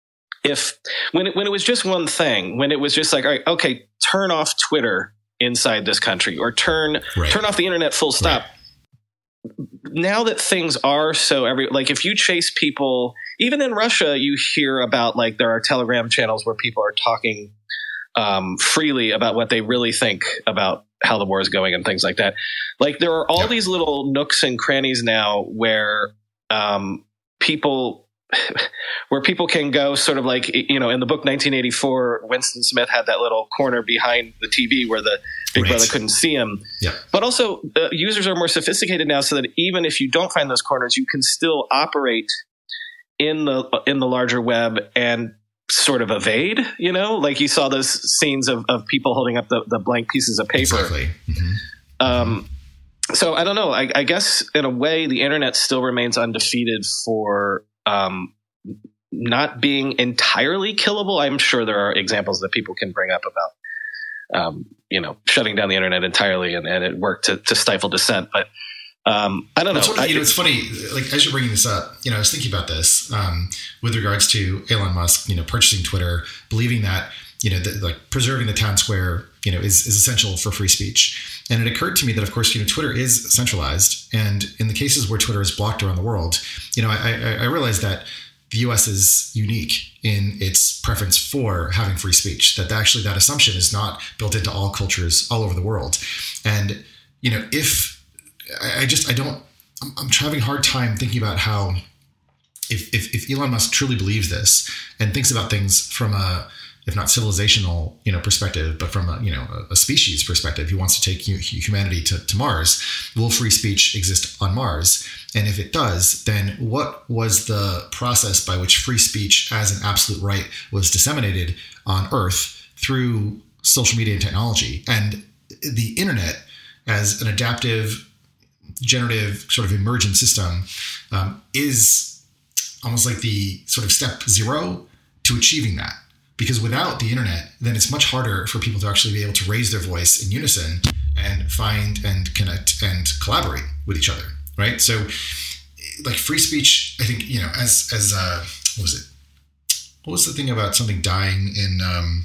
if when it, when it was just one thing, when it was just like, all right, okay, turn off Twitter inside this country, or turn right. turn off the internet full stop. Right. Now that things are so every, like if you chase people, even in Russia, you hear about like there are Telegram channels where people are talking um, freely about what they really think about how the war is going and things like that. Like there are all yeah. these little nooks and crannies now where um, people where people can go sort of like, you know, in the book nineteen eighty-four, Winston Smith had that little corner behind the T V where the big right. brother couldn't see him. Yeah. But also uh, users are more sophisticated now, so that even if you don't find those corners, you can still operate in the in the larger web and sort of evade, you know, like you saw those scenes of, of people holding up the, the blank pieces of paper. Exactly. Mm-hmm. Um, so I don't know. I, I guess in a way, the internet still remains undefeated for um, not being entirely killable. I'm sure there are examples that people can bring up about, um, you know, shutting down the internet entirely and, and it worked to, to stifle dissent. But um, I don't know. It's, I, you know. It's funny, like as you're bringing this up, you know, I was thinking about this um, with regards to Elon Musk, you know, purchasing Twitter, believing that, you know, the, like preserving the town square, you know, is, is essential for free speech. And it occurred to me that, of course, you know, Twitter is centralized. And in the cases where Twitter is blocked around the world, you know, I, I, I realized that the U S is unique in its preference for having free speech, that actually that assumption is not built into all cultures all over the world. And, you know, if I, I just, I don't, I'm, I'm having a hard time thinking about how if, if, if Elon Musk truly believes this and thinks about things from a, if not civilizational, you know, perspective, but from a, you know, a, a species perspective, he wants to take humanity to, to Mars. Will free speech exist on Mars? And if it does, then what was the process by which free speech as an absolute right was disseminated on Earth through social media and technology? And the internet as an adaptive, generative sort of emergent system um, is almost like the sort of step zero to achieving that. Because without the internet, then it's much harder for people to actually be able to raise their voice in unison and find and connect and collaborate with each other, right? So, like free speech, I think, you know, as as uh, what was it? What was the thing about something dying in, um,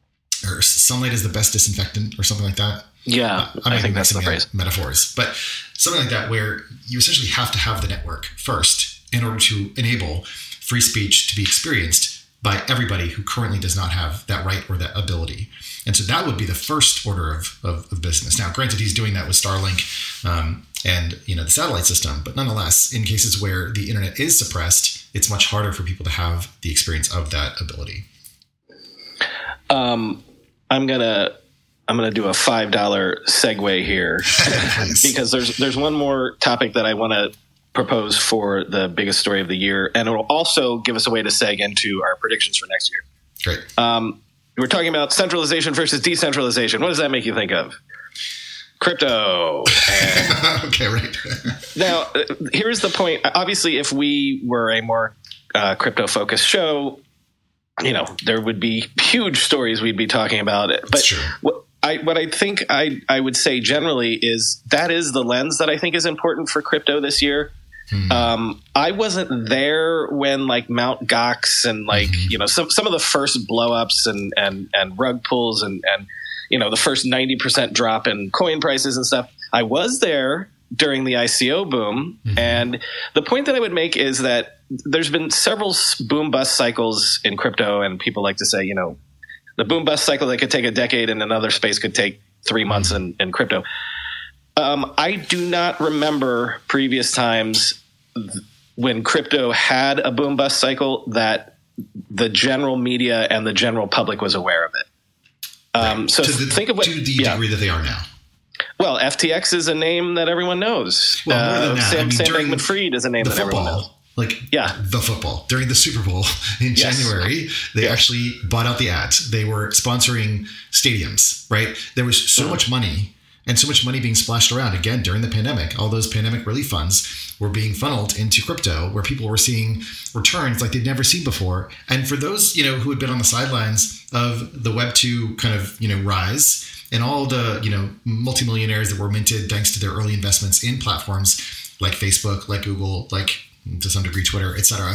or sunlight is the best disinfectant, or something like that? Yeah, uh, I think that's the phrase. Metaphors, but something like that, where you essentially have to have the network first in order to enable free speech to be experienced by everybody who currently does not have that right or that ability. And so that would be the first order of, of, of business. Now, granted, he's doing that with Starlink um, and, you know, the satellite system, but nonetheless, in cases where the internet is suppressed, it's much harder for people to have the experience of that ability. Um, I'm gonna I'm gonna do a five dollar segue here because there's there's one more topic that I want to propose for the biggest story of the year, and it will also give us a way to seg into our predictions for next year. Great. Um, we're talking about centralization versus decentralization. What does that make you think of? Crypto. And okay, right. Now, uh, here's the point. Obviously, if we were a more uh, crypto-focused show, you know, there would be huge stories we'd be talking about. But That's true. What I, what I think I, I would say generally is that is the lens that I think is important for crypto this year. Hmm. Um, I wasn't there when like Mount Gox and like, mm-hmm. you know, some, some of the first blow ups and, and, and rug pulls and, and, you know, the first ninety percent drop in coin prices and stuff. I was there during the I C O boom. Mm-hmm. And the point that I would make is that there's been several boom bust cycles in crypto, and people like to say, you know, the boom bust cycle that could take a decade in another space could take three months in, in crypto. Um, I do not remember previous times th- when crypto had a boom bust cycle that the general media and the general public was aware of it. Um, right. So to the, think of what, to the yeah. degree that they are now. Well, F T X is a name that everyone knows. Well, more than uh, that, Sam, I mean, Sam during Bankman-Fried is a name the that everyone knows. football, like Yeah. the football during the Super Bowl in Yes. January, they Yes. actually bought out the ads. They were sponsoring stadiums, right? There was so Mm-hmm. much money and so much money being splashed around again during the pandemic. All those pandemic relief funds were being funneled into crypto, where people were seeing returns like they'd never seen before. And for those, you know, who had been on the sidelines of the Web two kind of, you know, rise, and all the, you know, multimillionaires that were minted thanks to their early investments in platforms like Facebook, like Google, like to some degree Twitter, et cetera.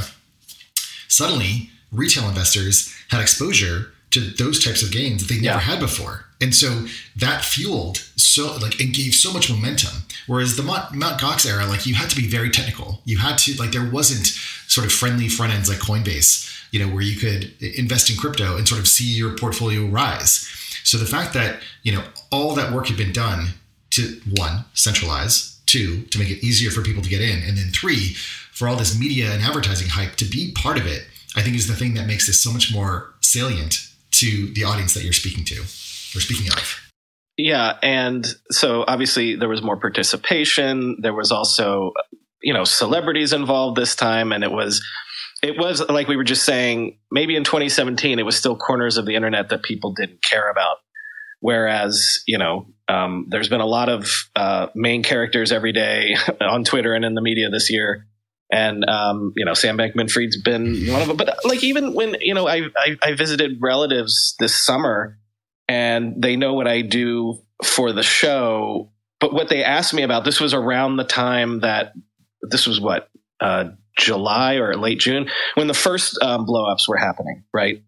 Suddenly, retail investors had exposure to those types of gains that they never Yeah. had before. And so that fueled so like and gave so much momentum. Whereas the Mount, Mount Gox era, like you had to be very technical. You had to like there wasn't sort of friendly front ends like Coinbase, you know, where you could invest in crypto and sort of see your portfolio rise. So the fact that, you know, all that work had been done to one, centralize, two, to make it easier for people to get in, and then three, for all this media and advertising hype to be part of it, I think is the thing that makes this so much more salient to the audience that you're speaking to or speaking of. Yeah. And so obviously there was more participation. There was also, you know, celebrities involved this time. And it was, it was like we were just saying, maybe in twenty seventeen, it was still corners of the internet that people didn't care about. Whereas, you know, um, there's been a lot of uh, main characters every day on Twitter and in the media this year. And, um, you know, Sam Bankman-Fried's been one of them. But like even when, you know, I, I, I visited relatives this summer and they know what I do for the show. But what they asked me about, this was around the time that this was what, uh, July or late June, when the first um, blowups were happening, right?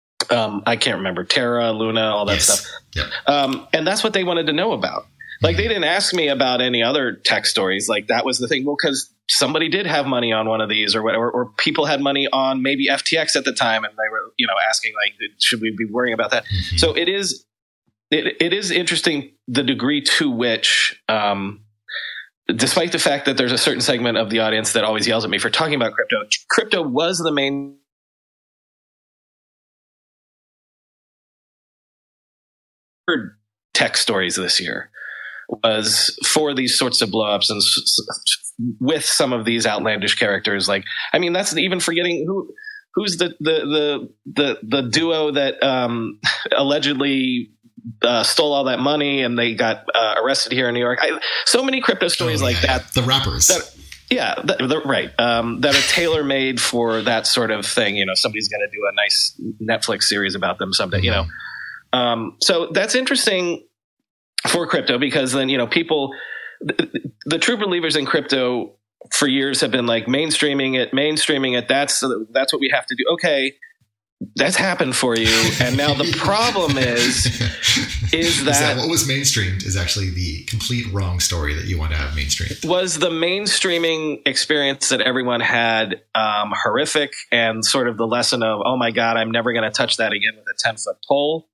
Um, I can't remember. Terra, Luna, all that Yes. stuff. Yep. Um, and that's what they wanted to know about. Like, they didn't ask me about any other tech stories. Like, that was the thing. Well, because somebody did have money on one of these or whatever, or people had money on maybe F T X at the time, and they were, you know, asking, like, should we be worrying about that? Mm-hmm. So it is, it, it is interesting the degree to which, um, despite the fact that there's a certain segment of the audience that always yells at me for talking about crypto, crypto was the main tech stories this year, was for these sorts of blowups and s- s- with some of these outlandish characters. Like, I mean, that's even forgetting who who's the the the the, the duo that um, allegedly uh, stole all that money and they got uh, arrested here in New York. I, so many crypto stories Oh, like yeah, that. The rappers. That, yeah, the, the, right. Um, that are tailor made for that sort of thing. You know, somebody's going to do a nice Netflix series about them someday. Mm-hmm. You know, um, so that's interesting for crypto, because then, you know, people, the, the true believers in crypto for years have been like mainstreaming it, mainstreaming it. That's, that's what we have to do. Okay. That's happened for you. And now the problem is, is that, is that what was mainstreamed is actually the complete wrong story that you want to have mainstreamed. Was the mainstreaming experience that everyone had um, horrific, and sort of the lesson of, oh my God, I'm never going to touch that again with a ten foot pole.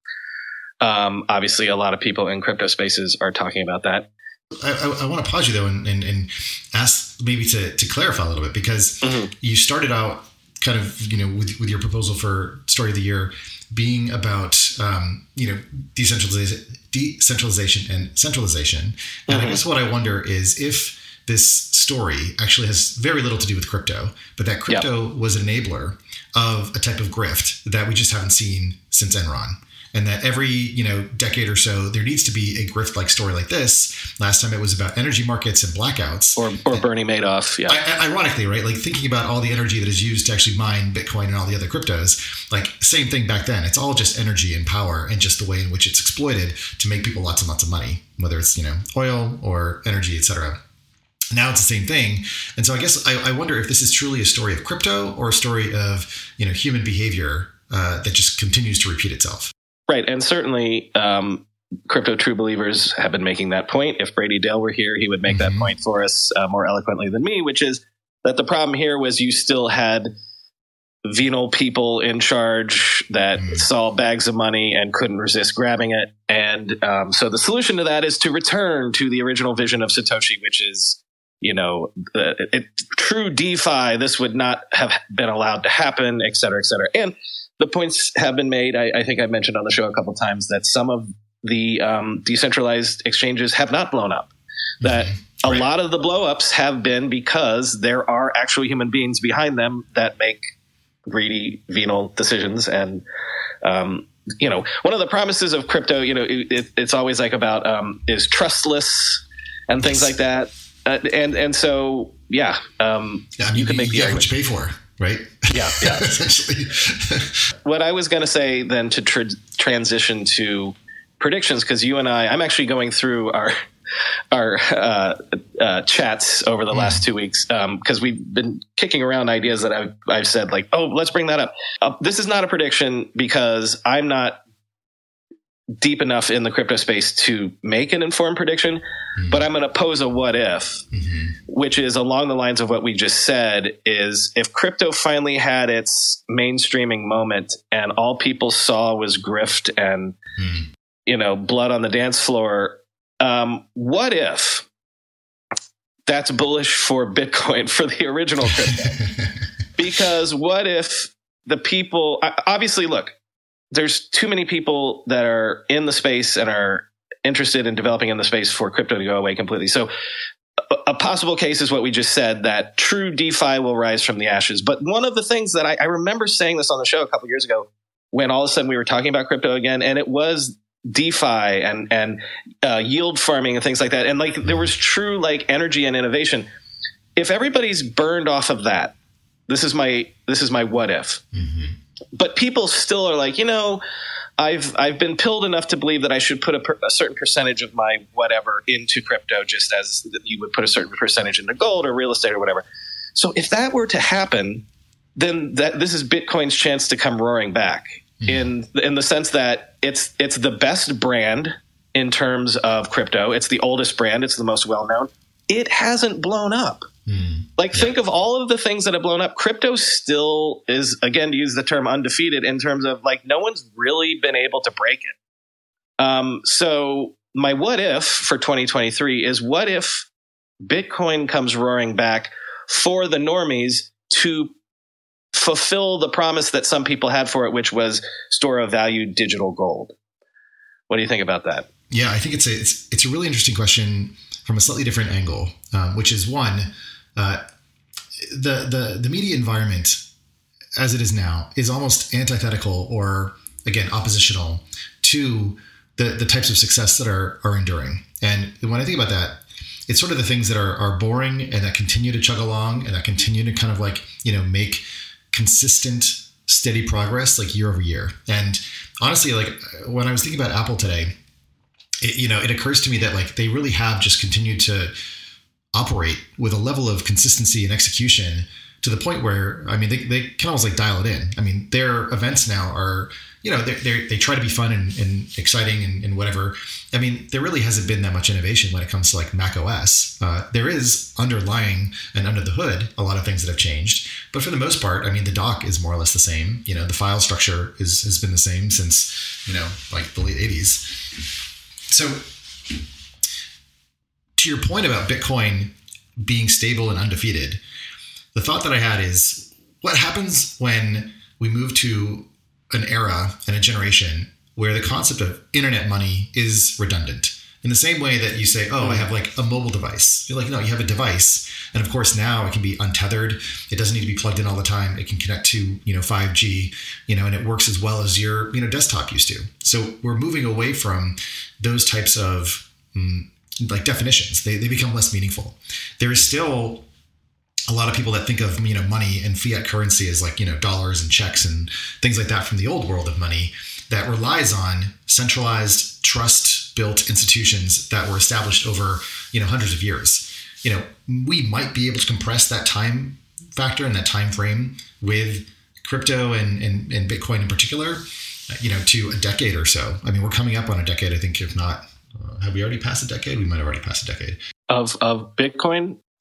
Um, obviously, a lot of people in crypto spaces are talking about that. I, I, I want to pause you though and, and, and ask maybe to, to clarify a little bit, because mm-hmm. you started out kind of, you know, with, with your proposal for Story of the Year being about, um, you know, decentralization, decentralization and centralization. And mm-hmm. I guess what I wonder is if this story actually has very little to do with crypto, but that crypto yep. was an enabler of a type of grift that we just haven't seen since Enron. And that every, you know, decade or so, there needs to be a grift-like story like this. Last time it was about energy markets and blackouts. Or, or Bernie Madoff, yeah. I, ironically, right? Like thinking about all the energy that is used to actually mine Bitcoin and all the other cryptos, like same thing back then. It's all just energy and power and just the way in which it's exploited to make people lots and lots of money, whether it's, you know, oil or energy, et cetera. Now it's the same thing. And so I guess I, I wonder if this is truly a story of crypto or a story of, you know, human behavior uh, that just continues to repeat itself. Right. And certainly um, crypto true believers have been making that point. If Brady Dale were here, he would make mm-hmm. that point for us uh, more eloquently than me, which is that the problem here was you still had venal people in charge that mm. saw bags of money and couldn't resist grabbing it. And um, so the solution to that is to return to the original vision of Satoshi, which is, you know, uh, it, true DeFi. This would not have been allowed to happen, et cetera, et cetera. And the points have been made. I, I think I mentioned on the show a couple of times that some of the um, decentralized exchanges have not blown up. That mm-hmm. right. a lot of the blowups have been because there are actual human beings behind them that make greedy, venal decisions. And, um, you know, one of the promises of crypto, you know, it, it, it's always like about um, is trustless and things yes. like that. Uh, and and so, yeah, um, yeah I mean, you can make you the get what you pay for, right? Yeah, yeah. Essentially. What I was going to say then to tr- transition to predictions, because you and I, I'm actually going through our our uh, uh, chats over the mm. last two weeks because um, we've been kicking around ideas that I've I've said like, oh, let's bring that up. Uh, this is not a prediction because I'm not deep enough in the crypto space to make an informed prediction, mm-hmm. but I'm going to pose a what if, mm-hmm. which is along the lines of what we just said, is if crypto finally had its mainstreaming moment and all people saw was grift and, mm-hmm. you know, blood on the dance floor, um, what if that's bullish for Bitcoin, for the original crypto? Because what if the people, obviously, look, there's too many people that are in the space and are interested in developing in the space for crypto to go away completely. So a, a possible case is what we just said, that true DeFi will rise from the ashes. But one of the things that I, I remember saying this on the show a couple of years ago, when all of a sudden we were talking about crypto again, and it was DeFi and, and uh, yield farming and things like that. And like there was true like energy and innovation. If everybody's burned off of that, this is my, this is my what if. Mm-hmm. But people still are like, you know, I've I've been pilled enough to believe that I should put a, per, a certain percentage of my whatever into crypto, just as you would put a certain percentage into gold or real estate or whatever. So if that were to happen, then that this is Bitcoin's chance to come roaring back mm-hmm. in in the sense that it's it's the best brand in terms of crypto. It's the oldest brand. It's the most well known. It hasn't blown up. Mm, like, yeah. Think of all of the things that have blown up. Crypto still is, again, to use the term undefeated in terms of like no one's really been able to break it. Um, so my what if for twenty twenty-three is what if Bitcoin comes roaring back for the normies to fulfill the promise that some people had for it, which was store of value digital gold. What do you think about that? Yeah, I think it's a, it's, it's a really interesting question from a slightly different angle, um, which is one, uh, the, the, the media environment as it is now is almost antithetical or, again, oppositional to the, the types of success that are, are enduring. And when I think about that, it's sort of the things that are, are boring and that continue to chug along and that continue to kind of like, you know, make consistent, steady progress like year over year. And honestly, like when I was thinking about Apple today, it, you know, it occurs to me that like they really have just continued to operate with a level of consistency and execution to the point where, I mean, they, they can almost like dial it in. I mean, their events now are, you know, they they they try to be fun and, and exciting and, and whatever. I mean, there really hasn't been that much innovation when it comes to like Mac O S. Uh, there is underlying and under the hood a lot of things that have changed, but for the most part, I mean, the dock is more or less the same. You know, the file structure is has been the same since, you know, like the late eighties. So, to your point about Bitcoin being stable and undefeated, the thought that I had is, what happens when we move to an era and a generation where the concept of internet money is redundant? In the same way that you say, oh, I have like a mobile device. You're like, no, you have a device. And of course, now it can be untethered. It doesn't need to be plugged in all the time. It can connect to, you know, five G, you know, and it works as well as your, you know, desktop used to. So we're moving away from those types of mm, like definitions. They, they become less meaningful. There is still a lot of people that think of, you know, money and fiat currency as like, you know, dollars and checks and things like that from the old world of money that relies on centralized trust built institutions that were established over, you know, hundreds of years. You know, we might be able to compress that time factor and that time frame with crypto and, and, and Bitcoin in particular, you know, to a decade or so. I mean, we're coming up on a decade, I think, if not, uh, have we already passed a decade? We might have already passed a decade. Of, of Bitcoin?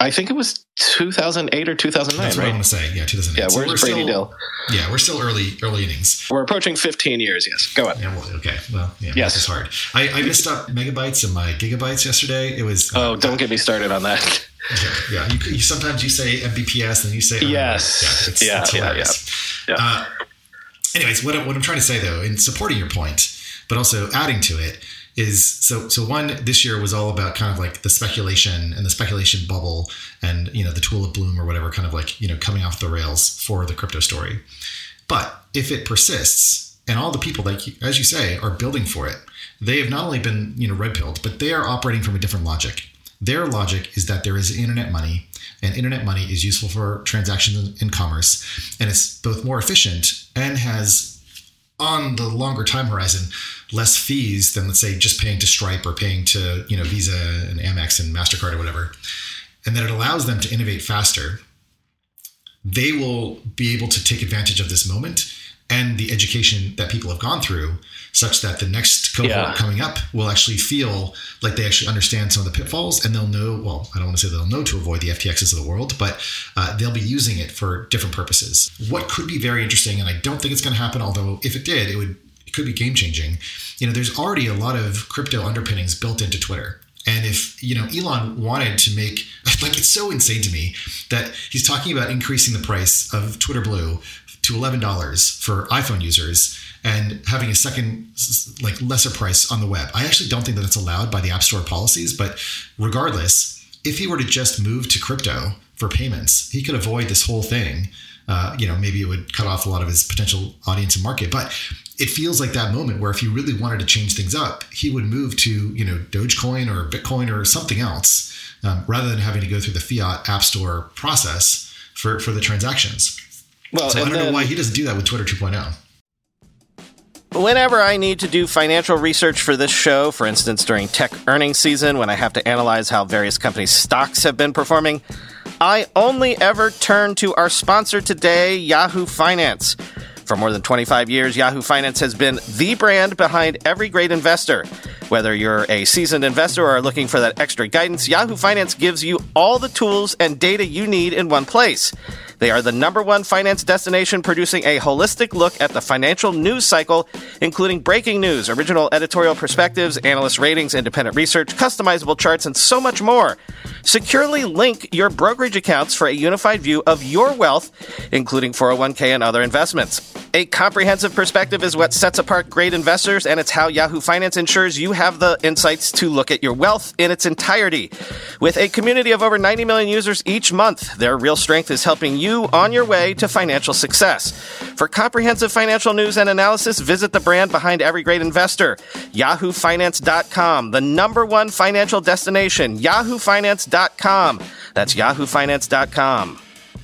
I think it was two thousand eight or two thousand nine. That's what right? I'm going to say. Yeah, two thousand eight. Yeah, so where's we're Brady still, Dill? Yeah, we're still early early innings. We're approaching fifteen years. Yes, go on. Yeah, well, okay. Well, yeah, yes, it's hard. I, I missed up megabytes and my gigabytes yesterday. It was. Oh, uh, don't get me started on that. Yeah, yeah. You, you sometimes you say M B P S and you say yes. Yeah, it's, yeah, it's yeah, hilarious. yeah, yeah. Uh, anyways, what, I, what I'm trying to say though, in supporting your point, but also adding to it, is so so one this year was all about kind of like the speculation and the speculation bubble and you know the tulip bloom or whatever kind of like you know coming off the rails for the crypto story. But if it persists and all the people that as you say are building for it, they have not only been you know red pilled, but they are operating from a different logic. Their logic is that there is internet money, and internet money is useful for transactions in commerce, and it's both more efficient and has on the longer time horizon less fees than let's say just paying to Stripe or paying to you know Visa and Amex and MasterCard or whatever, and that it allows them to innovate faster. They will be able to take advantage of this moment and the education that people have gone through such that the next cohort yeah. coming up will actually feel like they actually understand some of the pitfalls, and they'll know, well, I don't want to say they'll know to avoid the F T Xs of the world, but uh, they'll be using it for different purposes. What could be very interesting, and I don't think it's going to happen, although if it did, it would it could be game changing. You know, there's already a lot of crypto underpinnings built into Twitter. And if, you know, Elon wanted to make, like, it's so insane to me that he's talking about increasing the price of Twitter Blue to eleven dollars for iPhone users and having a second, like, lesser price on the web. I actually don't think that it's allowed by the App Store policies, but regardless, if he were to just move to crypto for payments, he could avoid this whole thing. Uh, you know, maybe it would cut off a lot of his potential audience and market, but it feels like that moment where if he really wanted to change things up, he would move to, you know, Dogecoin or Bitcoin or something else, um, rather than having to go through the fiat App Store process for, for the transactions. Well, so I don't then, know why he doesn't do that with Twitter two point oh. Whenever I need to do financial research for this show, for instance, during tech earnings season, when I have to analyze how various companies' stocks have been performing, I only ever turn to our sponsor today, Yahoo Finance. For more than twenty-five years, Yahoo Finance has been the brand behind every great investor. Whether you're a seasoned investor or are looking for that extra guidance, Yahoo Finance gives you all the tools and data you need in one place. They are the number one finance destination producing a holistic look at the financial news cycle, including breaking news, original editorial perspectives, analyst ratings, independent research, customizable charts, and so much more. Securely link your brokerage accounts for a unified view of your wealth, including four oh one k and other investments. A comprehensive perspective is what sets apart great investors, and it's how Yahoo Finance ensures you have the insights to look at your wealth in its entirety. With a community of over ninety million users each month, their real strength is helping you on your way to financial success. For comprehensive financial news and analysis, visit the brand behind every great investor, yahoo finance dot com, the number one financial destination, yahoo finance dot com. That's yahoo finance dot com.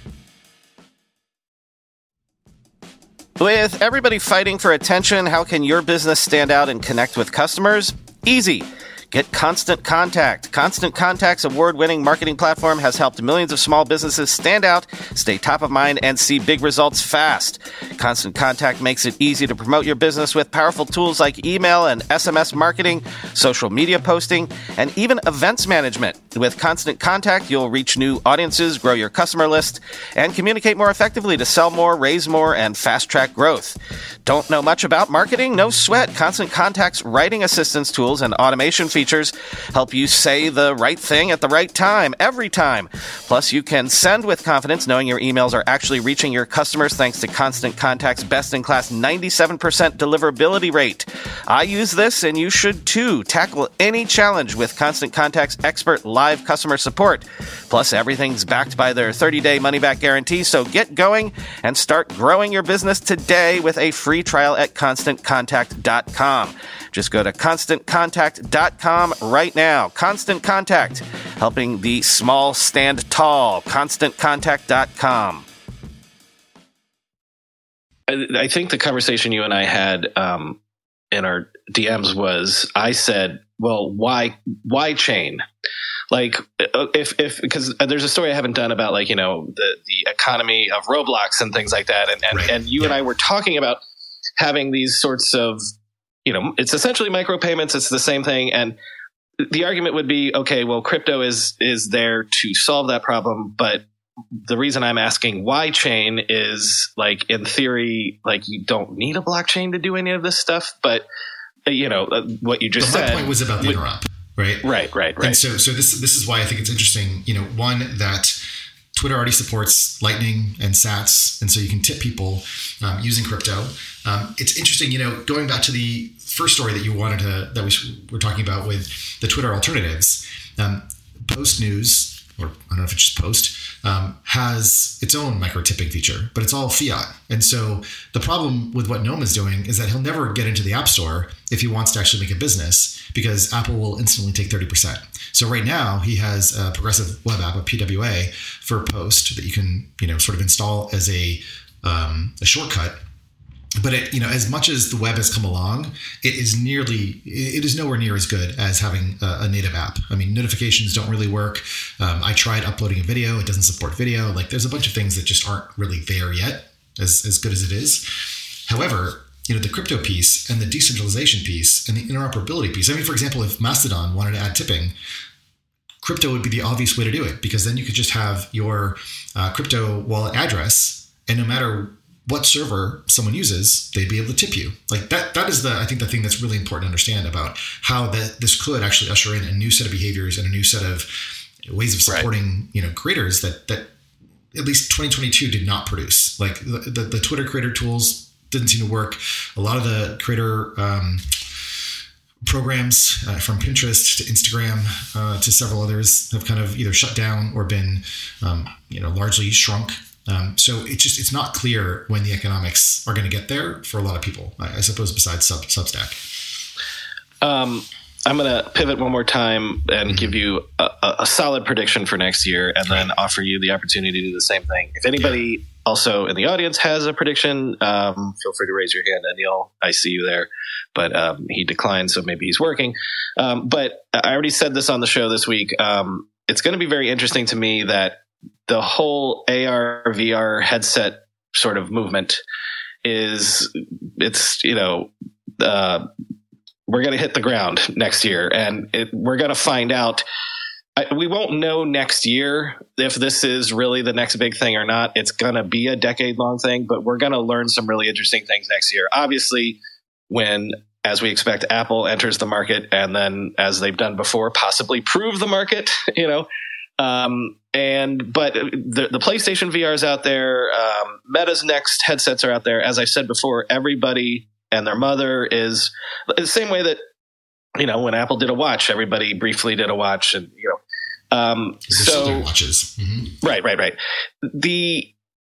With everybody fighting for attention, how can your business stand out and connect with customers? Easy. Get Constant Contact. Constant Contact's award-winning marketing platform has helped millions of small businesses stand out, stay top of mind, and see big results fast. Constant Contact makes it easy to promote your business with powerful tools like email and S M S marketing, social media posting, and even events management. With Constant Contact, you'll reach new audiences, grow your customer list, and communicate more effectively to sell more, raise more, and fast-track growth. Don't know much about marketing? No sweat. Constant Contact's writing assistance tools and automation features help you say the right thing at the right time, every time. Plus, you can send with confidence knowing your emails are actually reaching your customers thanks to Constant Contact's best-in-class ninety-seven percent deliverability rate. I use this, and you should too. Tackle any challenge with Constant Contact's expert live customer support. Plus, everything's backed by their thirty-day money-back guarantee, so get going and start growing your business today with a free trial at constant contact dot com. Just go to constant contact dot com right now. Constant Contact, helping the small stand tall. constant contact dot com. I think the conversation you and I had um, in our D Ms was, I said, well, why, why chain? Like, if, if, because there's a story I haven't done about, like, you know, the, the economy of Roblox and things like that. And, and, right. and you yeah. and I were talking about having these sorts of, you know, it's essentially micropayments. It's the same thing. And the argument would be, okay, well, crypto is is there to solve that problem, but the reason I'm asking why chain is, like, in theory, like, you don't need a blockchain to do any of this stuff, but you know what you just but said. My point was about the interop, right? Right, right, right. And so, so this this is why I think it's interesting. You know, one, that Twitter already supports Lightning and Sats, and so you can tip people um, using crypto. Um, it's interesting, you know, going back to the first story that you wanted to, that we were talking about with the Twitter alternatives. Um, Post News, or I don't know if it's just Post, um, has its own micro tipping feature, but it's all fiat. And so the problem with what Gnome is doing is that he'll never get into the App Store if he wants to actually make a business, because Apple will instantly take thirty percent. So right now he has a progressive web app, a P W A, for Post that you can, you know, sort of install as a um, a shortcut. But it, you know, as much as the web has come along, it is nearly, it is nowhere near as good as having a, a native app. I mean, notifications don't really work. Um, I tried uploading a video; it doesn't support video. Like, there's a bunch of things that just aren't really there yet, as as good as it is. However, you know, the crypto piece and the decentralization piece and the interoperability piece. I mean, for example, if Mastodon wanted to add tipping, crypto would be the obvious way to do it, because then you could just have your uh, crypto wallet address, and no matter what server someone uses, they'd be able to tip you. Like that, that is the, I think the thing that's really important to understand about how that this could actually usher in a new set of behaviors and a new set of ways of supporting, right. you know, creators that, that at least twenty twenty-two did not produce. Like the, the, the Twitter creator tools didn't seem to work. A lot of the creator um, programs uh, from Pinterest to Instagram uh, to several others have kind of either shut down or been, um, you know, largely shrunk. Um, so it's just, it's not clear when the economics are going to get there for a lot of people, I, I suppose, besides sub, Substack. Um, I'm going to pivot one more time and mm-hmm. give you a, a solid prediction for next year, and then offer you the opportunity to do the same thing. If anybody yeah. also in the audience has a prediction, um, feel free to raise your hand. Anil, I see you there, but um, he declined, so maybe he's working. Um, but I already said this on the show this week. Um, it's going to be very interesting to me that the whole A R, V R headset sort of movement is, it's, you know, uh, we're going to hit the ground next year, and it, we're going to find out. I, we won't know next year if this is really the next big thing or not. It's going to be a decade long thing, but we're going to learn some really interesting things next year. Obviously, when, as we expect, Apple enters the market, and then, as they've done before, possibly prove the market, you know, Um, and, but the, the PlayStation V R is out there. Um, Meta's next headsets are out there. As I said before, everybody and their mother is the same way that, you know, when Apple did a watch, everybody briefly did a watch, and, you know, um, so watches. Mm-hmm. Right, right, right. The,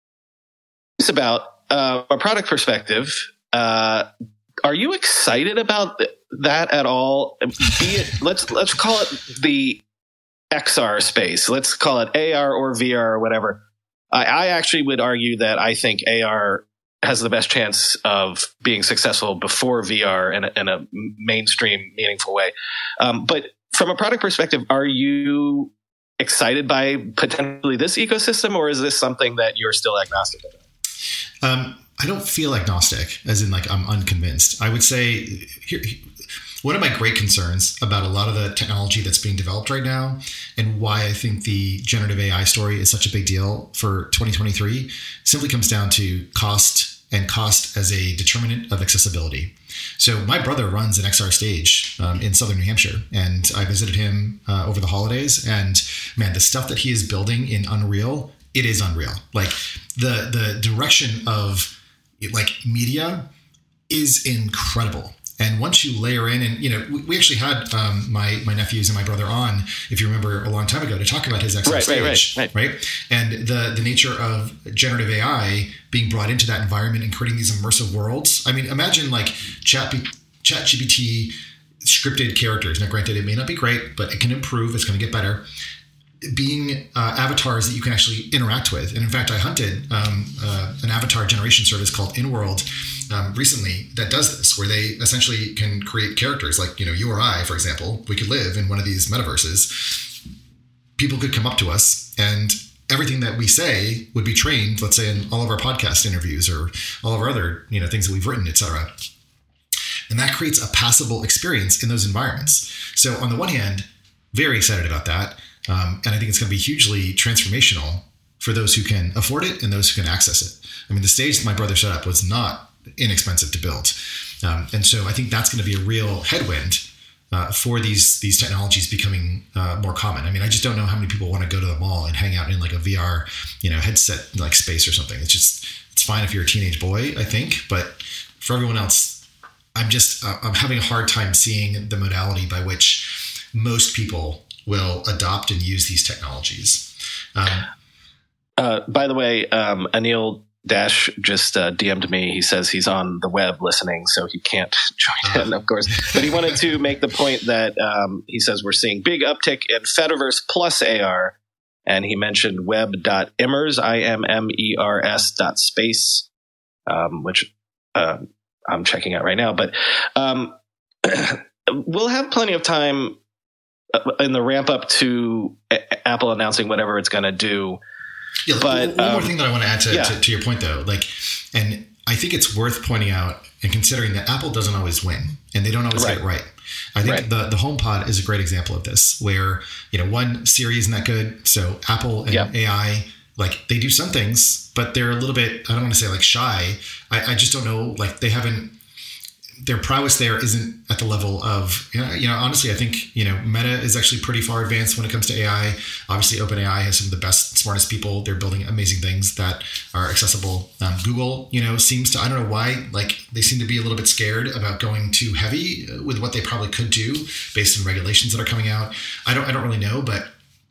it's about, uh, a product perspective. Uh, are you excited about that at all? Be it, let's, let's call it the X R space. Let's call it A R or V R or whatever. I, I actually would argue that I think A R has the best chance of being successful before V R in a, in a mainstream, meaningful way. Um, but from a product perspective, are you excited by potentially this ecosystem, or is this something that you're still agnostic about? Um, I don't feel agnostic, as in like I'm unconvinced. I would say here, one of my great concerns about a lot of the technology that's being developed right now, and why I think the generative A I story is such a big deal for twenty twenty-three, simply comes down to cost, and cost as a determinant of accessibility. So my brother runs an X R stage um, in Southern New Hampshire, and I visited him uh, over the holidays, and man, the stuff that he is building in Unreal, it is unreal. Like the the direction of like media is incredible. And once you layer in, and, you know, we, we actually had um, my my nephews and my brother on, if you remember, a long time ago to talk about his X R right, stage, right, right, right? And the the nature of generative A I being brought into that environment and creating these immersive worlds. I mean, imagine like Chat ChatGPT scripted characters. Now, granted, it may not be great, but it can improve. It's going to get better. Being uh, avatars that you can actually interact with. And in fact, I hunted um, uh, an avatar generation service called InWorld um, recently that does this, where they essentially can create characters like, you know, you or I, for example. We could live in one of these metaverses. People could come up to us, and everything that we say would be trained, let's say, in all of our podcast interviews or all of our other, you know, things that we've written, et cetera. And that creates a passable experience in those environments. So on the one hand, very excited about that. Um, and I think it's going to be hugely transformational for those who can afford it and those who can access it. I mean, the stage that my brother set up was not inexpensive to build. Um, and so I think that's going to be a real headwind uh, for these these technologies becoming uh, more common. I mean, I just don't know how many people want to go to the mall and hang out in like a V R, you know, headset like space or something. It's just, it's fine if you're a teenage boy, I think. But for everyone else, I'm just, uh, I'm having a hard time seeing the modality by which most people will adopt and use these technologies. Um, uh, by the way, um, Anil Dash just uh, D M'd me. He says he's on the web listening, so he can't join in, of course. But he wanted to make the point that um, he says we're seeing big uptick in Fediverse plus A R. And he mentioned web.immers, I M M E R S dot space, um, which uh, I'm checking out right now. But um, we'll have plenty of time in the ramp up to a- Apple announcing whatever it's going to do. Yeah, but one um, more thing that I want to add to, yeah. to, to your point, though, like, and I think it's worth pointing out and considering that Apple doesn't always win and they don't always right. get it right. I think right. the the HomePod is a great example of this, where, you know, one, Siri isn't that good. So Apple and yep. A I, like, they do some things, but they're a little bit, I don't want to say like shy. I, I just don't know, like, they haven't, their prowess there isn't at the level of, you know, you know, honestly, I think, you know, Meta is actually pretty far advanced when it comes to A I. Obviously, OpenAI has some of the best, smartest people. They're building amazing things that are accessible. Um, Google, you know, seems to, I don't know why, like, they seem to be a little bit scared about going too heavy with what they probably could do based on regulations that are coming out. I don't, I don't really know, but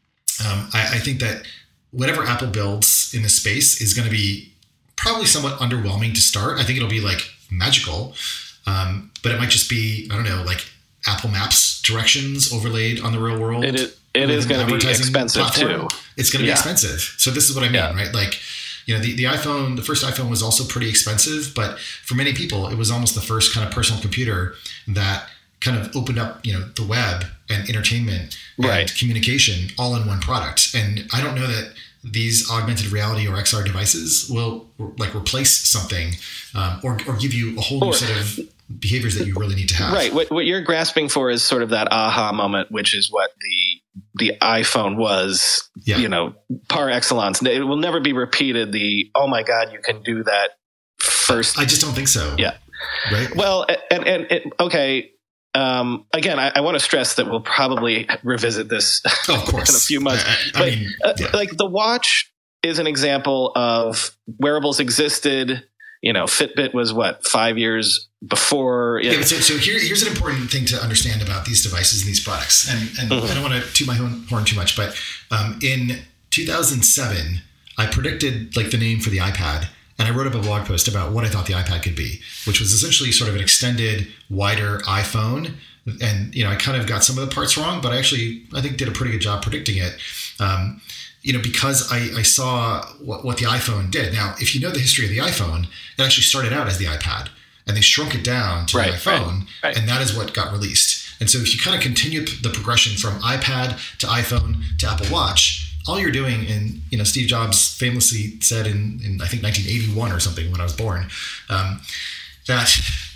um, I, I think that whatever Apple builds in this space is going to be probably somewhat underwhelming to start. I think it'll be like magical. Um, but it might just be, I don't know, like Apple Maps directions overlaid on the real world. It is, it is going to be expensive platform. too. It's going to be yeah. expensive. So this is what I mean, yeah. right? Like, you know, the, the iPhone, the first iPhone was also pretty expensive, but for many people, it was almost the first kind of personal computer that kind of opened up, you know, the web and entertainment and right. communication all in one product. And I don't know that these augmented reality or X R devices will like replace something um, or, or give you a whole new or, set of behaviors that you really need to have. Right. What, what you're grasping for is sort of that aha moment, which is what the the iPhone was, yeah. you know, par excellence. It will never be repeated. The, oh my God, you can do that first. I just don't think so. Yeah. Right. Well, and, and, and okay. Um, again, I, I want to stress that we'll probably revisit this oh, of course. in a few months. I, I, but, I mean, yeah. uh, like the watch is an example of wearables existed. You know, Fitbit was what, five years before. Yeah, so, so here, here's an important thing to understand about these devices and these products. And, and mm-hmm. I don't want to toot my horn too much, but um, in two thousand seven, I predicted like the name for the iPad. And I wrote up a blog post about what I thought the iPad could be, which was essentially sort of an extended, wider iPhone. And, you know, I kind of got some of the parts wrong, but I actually, I think, did a pretty good job predicting it. Um, you know, because I, I saw what, what the iPhone did. Now, if you know the history of the iPhone, it actually started out as the iPad. And they shrunk it down to right, the iPhone. Right, right. And that is what got released. And so if you kind of continue the progression from iPad to iPhone to Apple Watch, all you're doing, and you know, Steve Jobs famously said in, in I think nineteen eighty-one or something when I was born, um, that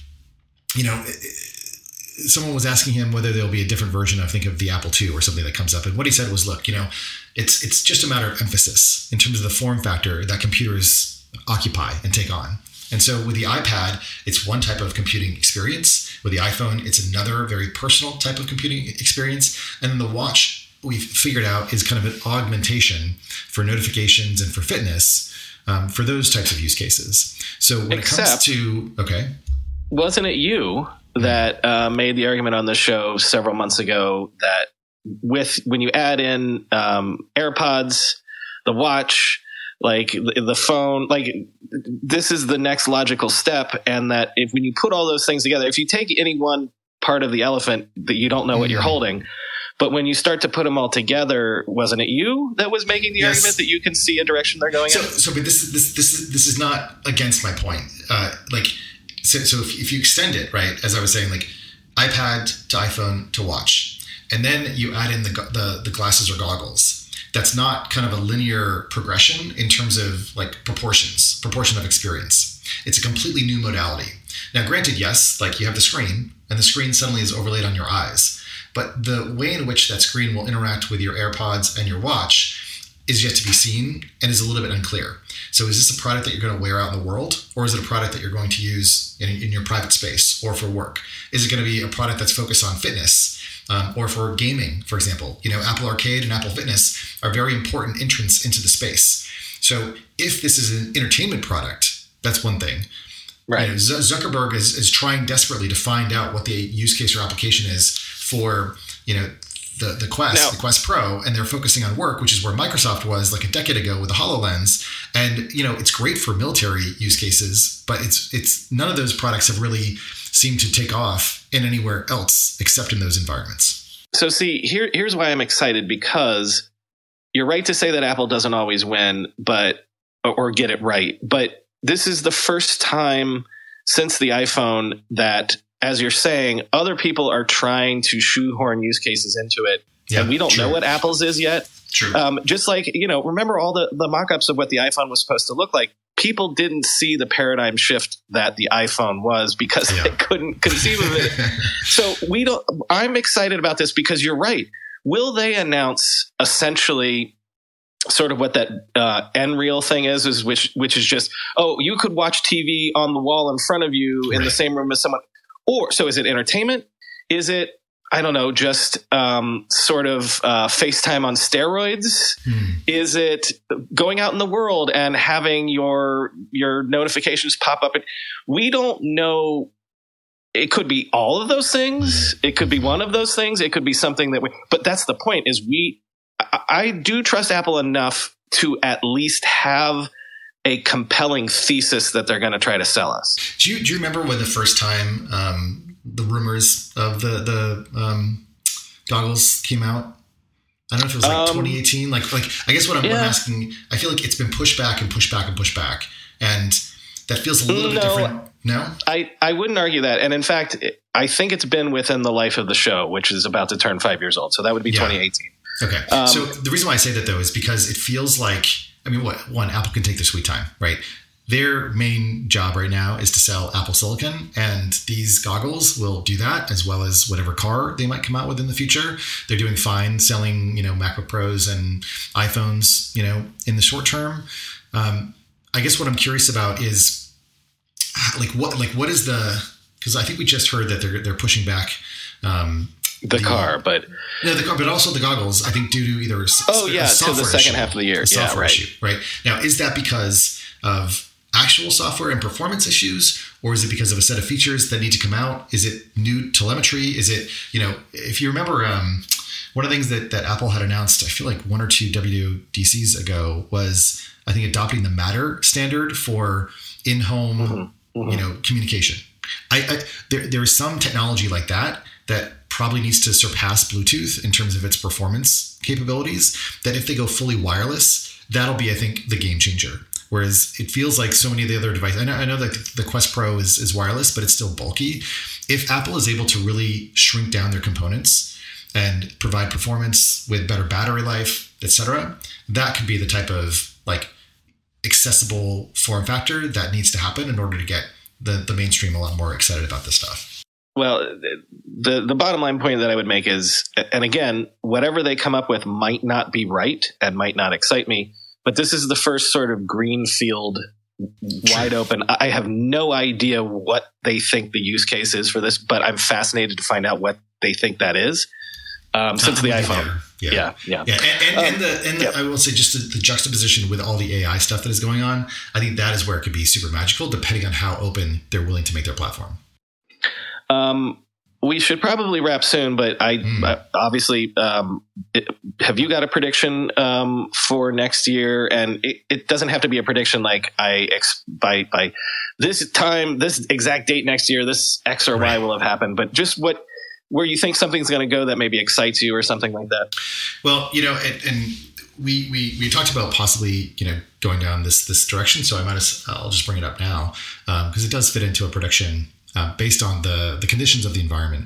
you know, someone was asking him whether there'll be a different version, I think, of the Apple two or something that comes up, and what he said was, "Look, you know, it's it's just a matter of emphasis in terms of the form factor that computers occupy and take on." And so with the iPad, it's one type of computing experience. With the iPhone, it's another very personal type of computing experience, and then the watch, we've figured out, is kind of an augmentation for notifications and for fitness um, for those types of use cases. So when Except, it comes to, okay. Wasn't it you that uh, made the argument on the show several months ago that with, when you add in um, AirPods, the watch, like the, the phone, like this is the next logical step. And that if, when you put all those things together, if you take any one part of the elephant that you don't know what mm-hmm. you're holding, but when you start to put them all together, wasn't it you that was making the yes. argument that you can see a direction they're going so, in? So, but this, this, this, is, this is not against my point. Uh, like, so, so if, if you extend it, right, as I was saying, like iPad to iPhone to watch, and then you add in the, the, the glasses or goggles, that's not kind of a linear progression in terms of like proportions, proportion of experience. It's a completely new modality. Now, granted, yes, like you have the screen, and the screen suddenly is overlaid on your eyes. But the way in which that screen will interact with your AirPods and your watch is yet to be seen and is a little bit unclear. So is this a product that you're going to wear out in the world, or is it a product that you're going to use in, in your private space or for work? Is it going to be a product that's focused on fitness um, or for gaming, for example? You know, Apple Arcade and Apple Fitness are very important entrants into the space. So if this is an entertainment product, that's one thing. Right. You know, Zuckerberg is, is trying desperately to find out what the use case or application is for, you know, the, the Quest, now, the Quest Pro, and they're focusing on work, which is where Microsoft was like a decade ago with the HoloLens. And, you know, it's great for military use cases, but it's it's none of those products have really seemed to take off in anywhere else except in those environments. So see, here here's why I'm excited, because you're right to say that Apple doesn't always win, but or get it right. But this is the first time since the iPhone that, as you're saying, other people are trying to shoehorn use cases into it. Yeah, and we don't true. know what Apple's is yet. True. Um, just like, you know, remember all the, the mock-ups of what the iPhone was supposed to look like? People didn't see the paradigm shift that the iPhone was because yeah. they couldn't conceive of it. So we don't, I'm excited about this because you're right. Will they announce essentially sort of what that uh, Nreal thing is, is which which is just, oh, you could watch T V on the wall in front of you in right. the same room as someone. Or, so is it entertainment? Is it, I don't know, just um, sort of uh, FaceTime on steroids? Hmm. Is it going out in the world and having your your notifications pop up? We don't know. It could be all of those things. It could be one of those things. It could be something that we, but that's the point, is we, I, I do trust Apple enough to at least have a compelling thesis that they're going to try to sell us. Do you, do you remember when the first time um, the rumors of the, the um, goggles came out? I don't know if it was like um, twenty eighteen. Like, like I guess what I'm, yeah. I'm asking, I feel like it's been pushed back and pushed back and pushed back. And that feels a little no, bit different. No, I, I wouldn't argue that. And in fact, I think it's been within the life of the show, which is about to turn five years old. So that would be yeah. twenty eighteen. Okay. Um, so the reason why I say that, though, is because it feels like, I mean, what, one, Apple can take their sweet time, right? Their main job right now is to sell Apple Silicon, and these goggles will do that, as well as whatever car they might come out with in the future. They're doing fine selling, you know, MacBook Pros and iPhones, you know, in the short term. Um, I guess what I'm curious about is like what, like what is the, because I think we just heard that they're they're pushing back um, the, the car, but no, the car, but also the goggles. I think due to either a, oh yeah, to the second issue, half of the year, yeah, right. Issue, right now, is that because of actual software and performance issues, or is it because of a set of features that need to come out? Is it new telemetry? Is it, you know, if you remember, um, one of the things that, that Apple had announced, I feel like one or two W W D Cs ago, was I think adopting the Matter standard for in-home, mm-hmm. Mm-hmm. you know, communication. I, I there there is some technology like that that probably needs to surpass Bluetooth in terms of its performance capabilities. That if they go fully wireless, that'll be, I think, the game changer. Whereas it feels like so many of the other devices, I know, I know that the Quest Pro is, is wireless, but it's still bulky. If Apple is able to really shrink down their components and provide performance with better battery life, et cetera, that could be the type of like accessible form factor that needs to happen in order to get the, the mainstream a lot more excited about this stuff. Well, the the bottom line point that I would make is, and again, whatever they come up with might not be right and might not excite me, but this is the first sort of greenfield, wide open. I have no idea what they think the use case is for this, but I'm fascinated to find out what they think that is. Um, since the iPhone. Yeah. Yeah. Yeah. yeah. And, and, um, and the, and the, yeah. I will say just the, the juxtaposition with all the A I stuff that is going on, I think that is where it could be super magical, depending on how open they're willing to make their platform. Um, we should probably wrap soon, but I mm. obviously, um, it, have you got a prediction um, for next year? And it, it doesn't have to be a prediction like I ex- by by this time, this exact date next year, this X or right. Y will have happened. But just what where you think something's going to go that maybe excites you or something like that. Well, you know, and, and we we we talked about possibly you know going down this this direction, so I might as, I'll just bring it up now because um, it does fit into a prediction. Uh, based on the, the conditions of the environment.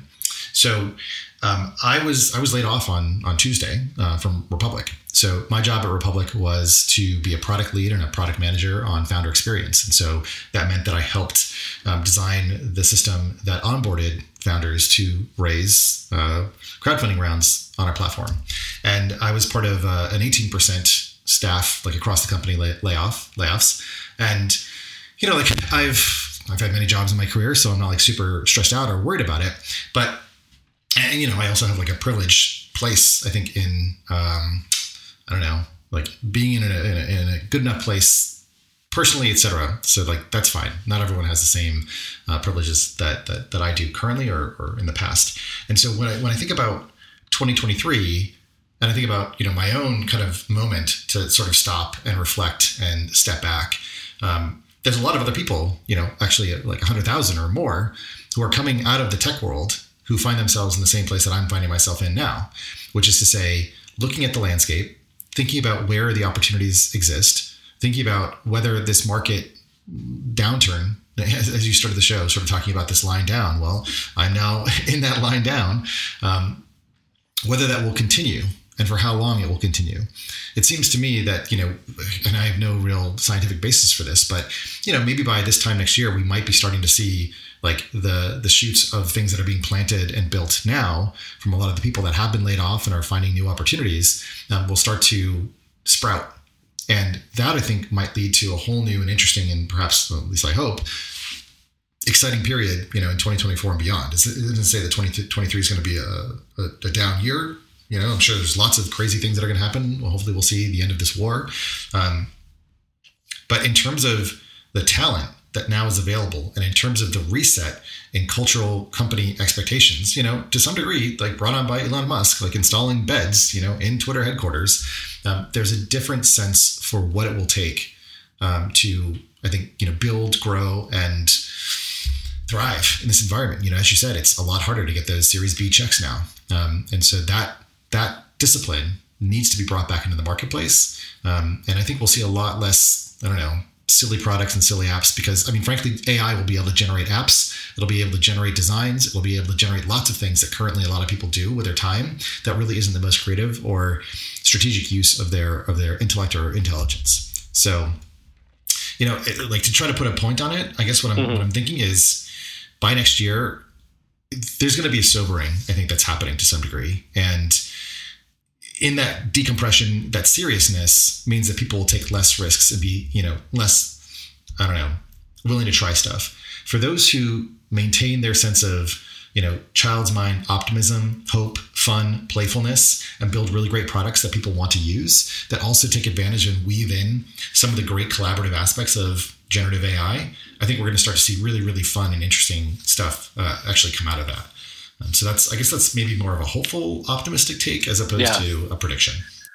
So um, I was I was laid off on on Tuesday uh, from Republic. So my job at Republic was to be a product lead and a product manager on founder experience. And so that meant that I helped um, design the system that onboarded founders to raise uh, crowdfunding rounds on our platform. And I was part of uh, an eighteen percent staff, like across the company lay- layoff layoffs. And, you know, like I've I've had many jobs in my career, so I'm not like super stressed out or worried about it. But, and, you know, I also have like a privileged place, I think, in, um, I don't know, like being in a, in a, in a good enough place personally, et cetera. So like, that's fine. Not everyone has the same uh, privileges that, that, that I do currently or, or in the past. And so when I, when I think about twenty twenty-three, and I think about, you know, my own kind of moment to sort of stop and reflect and step back, um, there's a lot of other people, you know, actually like one hundred thousand or more who are coming out of the tech world who find themselves in the same place that I'm finding myself in now, which is to say, looking at the landscape, thinking about where the opportunities exist, thinking about whether this market downturn, as you started the show, sort of talking about this line down. Well, I'm now in that line down, um, whether that will continue and for how long it will continue. It seems to me that, you know, and I have no real scientific basis for this, but, you know, maybe by this time next year, we might be starting to see like the the shoots of things that are being planted and built now from a lot of the people that have been laid off and are finding new opportunities um, will start to sprout. And that, I think, might lead to a whole new and interesting and perhaps, well, at least I hope, exciting period, you know, in twenty twenty-four and beyond. It doesn't say that twenty twenty-three is going to be a, a, a down year. You know, I'm sure there's lots of crazy things that are going to happen. Well, hopefully we'll see the end of this war. Um, but in terms of the talent that now is available, and in terms of the reset in cultural company expectations, you know, to some degree, like brought on by Elon Musk, like installing beds, you know, in Twitter headquarters, um, there's a different sense for what it will take um, to, I think, you know, build, grow, and thrive in this environment. You know, as you said, it's a lot harder to get those Series B checks now. Um, and so that that discipline needs to be brought back into the marketplace. Um, and I think we'll see a lot less, I don't know, silly products and silly apps because, I mean, frankly, A I will be able to generate apps. It'll be able to generate designs. It'll be able to generate lots of things that currently a lot of people do with their time that really isn't the most creative or strategic use of their of their intellect or intelligence. So, you know, it, like to try to put a point on it, I guess what I'm, mm-hmm. what I'm thinking is by next year, there's going to be a sobering, I think, that's happening to some degree. And in that decompression, that seriousness means that people will take less risks and be, you know, less, I don't know, willing to try stuff. For those who maintain their sense of, you know, child's mind optimism, hope, fun, playfulness, and build really great products that people want to use, that also take advantage and weave in some of the great collaborative aspects of generative A I, I think we're going to start to see really, really fun and interesting stuff uh, actually come out of that. Um, so that's, I guess that's maybe more of a hopeful, optimistic take as opposed yeah. to a prediction.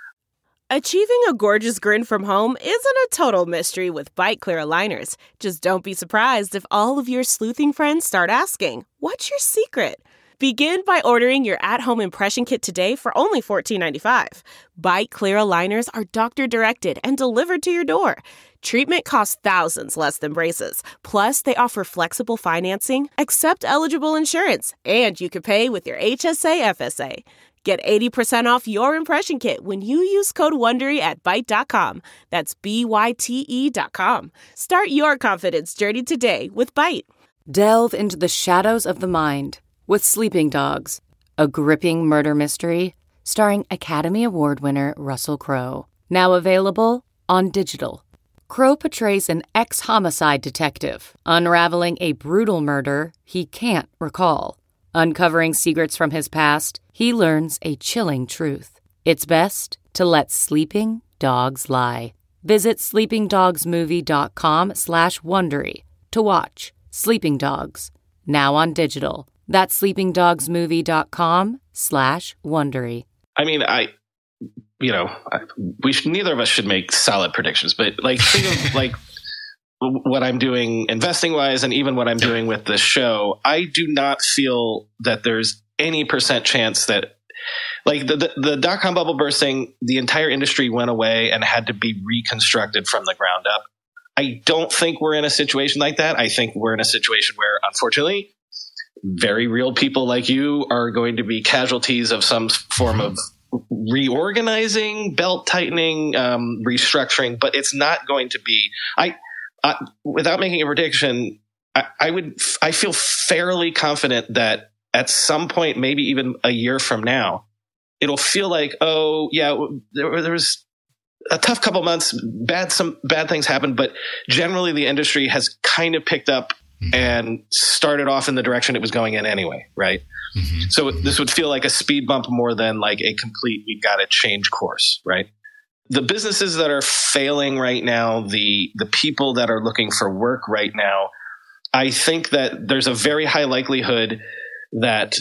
Achieving a gorgeous grin from home isn't a total mystery with Byte Clear aligners. Just don't be surprised if all of your sleuthing friends start asking, what's your secret? Begin by ordering your at-home impression kit today for only fourteen ninety-five. Byte Clear aligners are doctor-directed and delivered to your door. Treatment costs thousands less than braces. Plus, they offer flexible financing, accept eligible insurance, and you can pay with your H S A F S A. Get eighty percent off your impression kit when you use code WONDERY at byte dot com. That's B Y T E dot com. Start your confidence journey today with Byte. Delve into the shadows of the mind with Sleeping Dogs, a gripping murder mystery starring Academy Award winner Russell Crowe. Now available on digital. Crowe portrays an ex-homicide detective unraveling a brutal murder he can't recall. Uncovering secrets from his past, he learns a chilling truth. It's best to let sleeping dogs lie. Visit sleepingdogsmovie.com slash Wondery to watch Sleeping Dogs, now on digital. That's sleepingdogsmovie.com slash Wondery. I mean, I, you know, I, we should, neither of us should make solid predictions, but like, think of like what I'm doing investing wise and even what I'm doing with this show. I do not feel that there's any percent chance that like the, the, the dot-com bubble bursting, the entire industry went away and had to be reconstructed from the ground up. I don't think we're in a situation like that. I think we're in a situation where, unfortunately, very real people like you are going to be casualties of some form of reorganizing, belt tightening, um, restructuring, but it's not going to be, I, I without making a prediction, I, I would, I feel fairly confident that at some point, maybe even a year from now, it'll feel like, oh yeah, there, there was a tough couple months, bad, some bad things happened, but generally the industry has kind of picked up mm-hmm. and started off in the direction it was going in anyway. Right. Mm-hmm. So mm-hmm. this would feel like a speed bump more than like a complete, we've got to change course. Right. The businesses that are failing right now, the, the people that are looking for work right now, I think that there's a very high likelihood that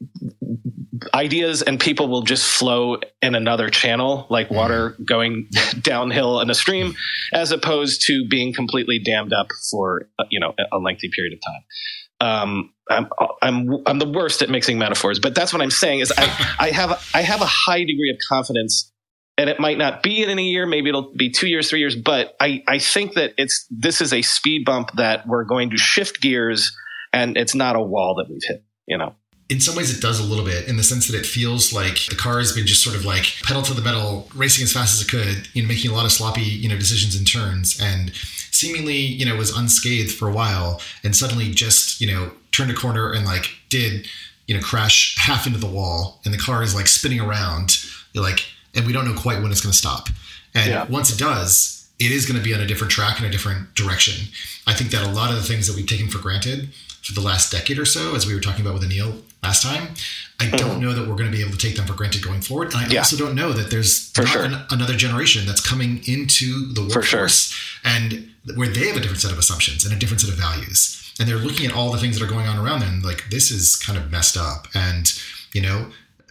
ideas and people will just flow in another channel, like water going downhill in a stream, as opposed to being completely dammed up for, you know, a lengthy period of time. Um, I'm, I'm, I'm the worst at mixing metaphors, but that's what I'm saying is I, I have, I have a high degree of confidence, and it might not be in a year, maybe it'll be two years, three years, but I, I think that it's, this is a speed bump that we're going to shift gears, and it's not a wall that we've hit, you know? In some ways, it does a little bit, in the sense that it feels like the car has been just sort of like pedal to the metal, racing as fast as it could, you know, making a lot of sloppy, you know, decisions and turns, and seemingly, you know, was unscathed for a while, and suddenly just, you know, turned a corner and like did, you know, crash half into the wall, and the car is like spinning around, you're like, and we don't know quite when it's going to stop. And yeah. once it does, it is going to be on a different track in a different direction. I think that a lot of the things that we've taken for granted for the last decade or so, as we were talking about with Anil last time, I don't mm-hmm. know that we're going to be able to take them for granted going forward. And I yeah. also don't know that there's not sure. an, another generation that's coming into the workforce sure. and where they have a different set of assumptions and a different set of values. And they're looking at all the things that are going on around them, like, this is kind of messed up. And, you know,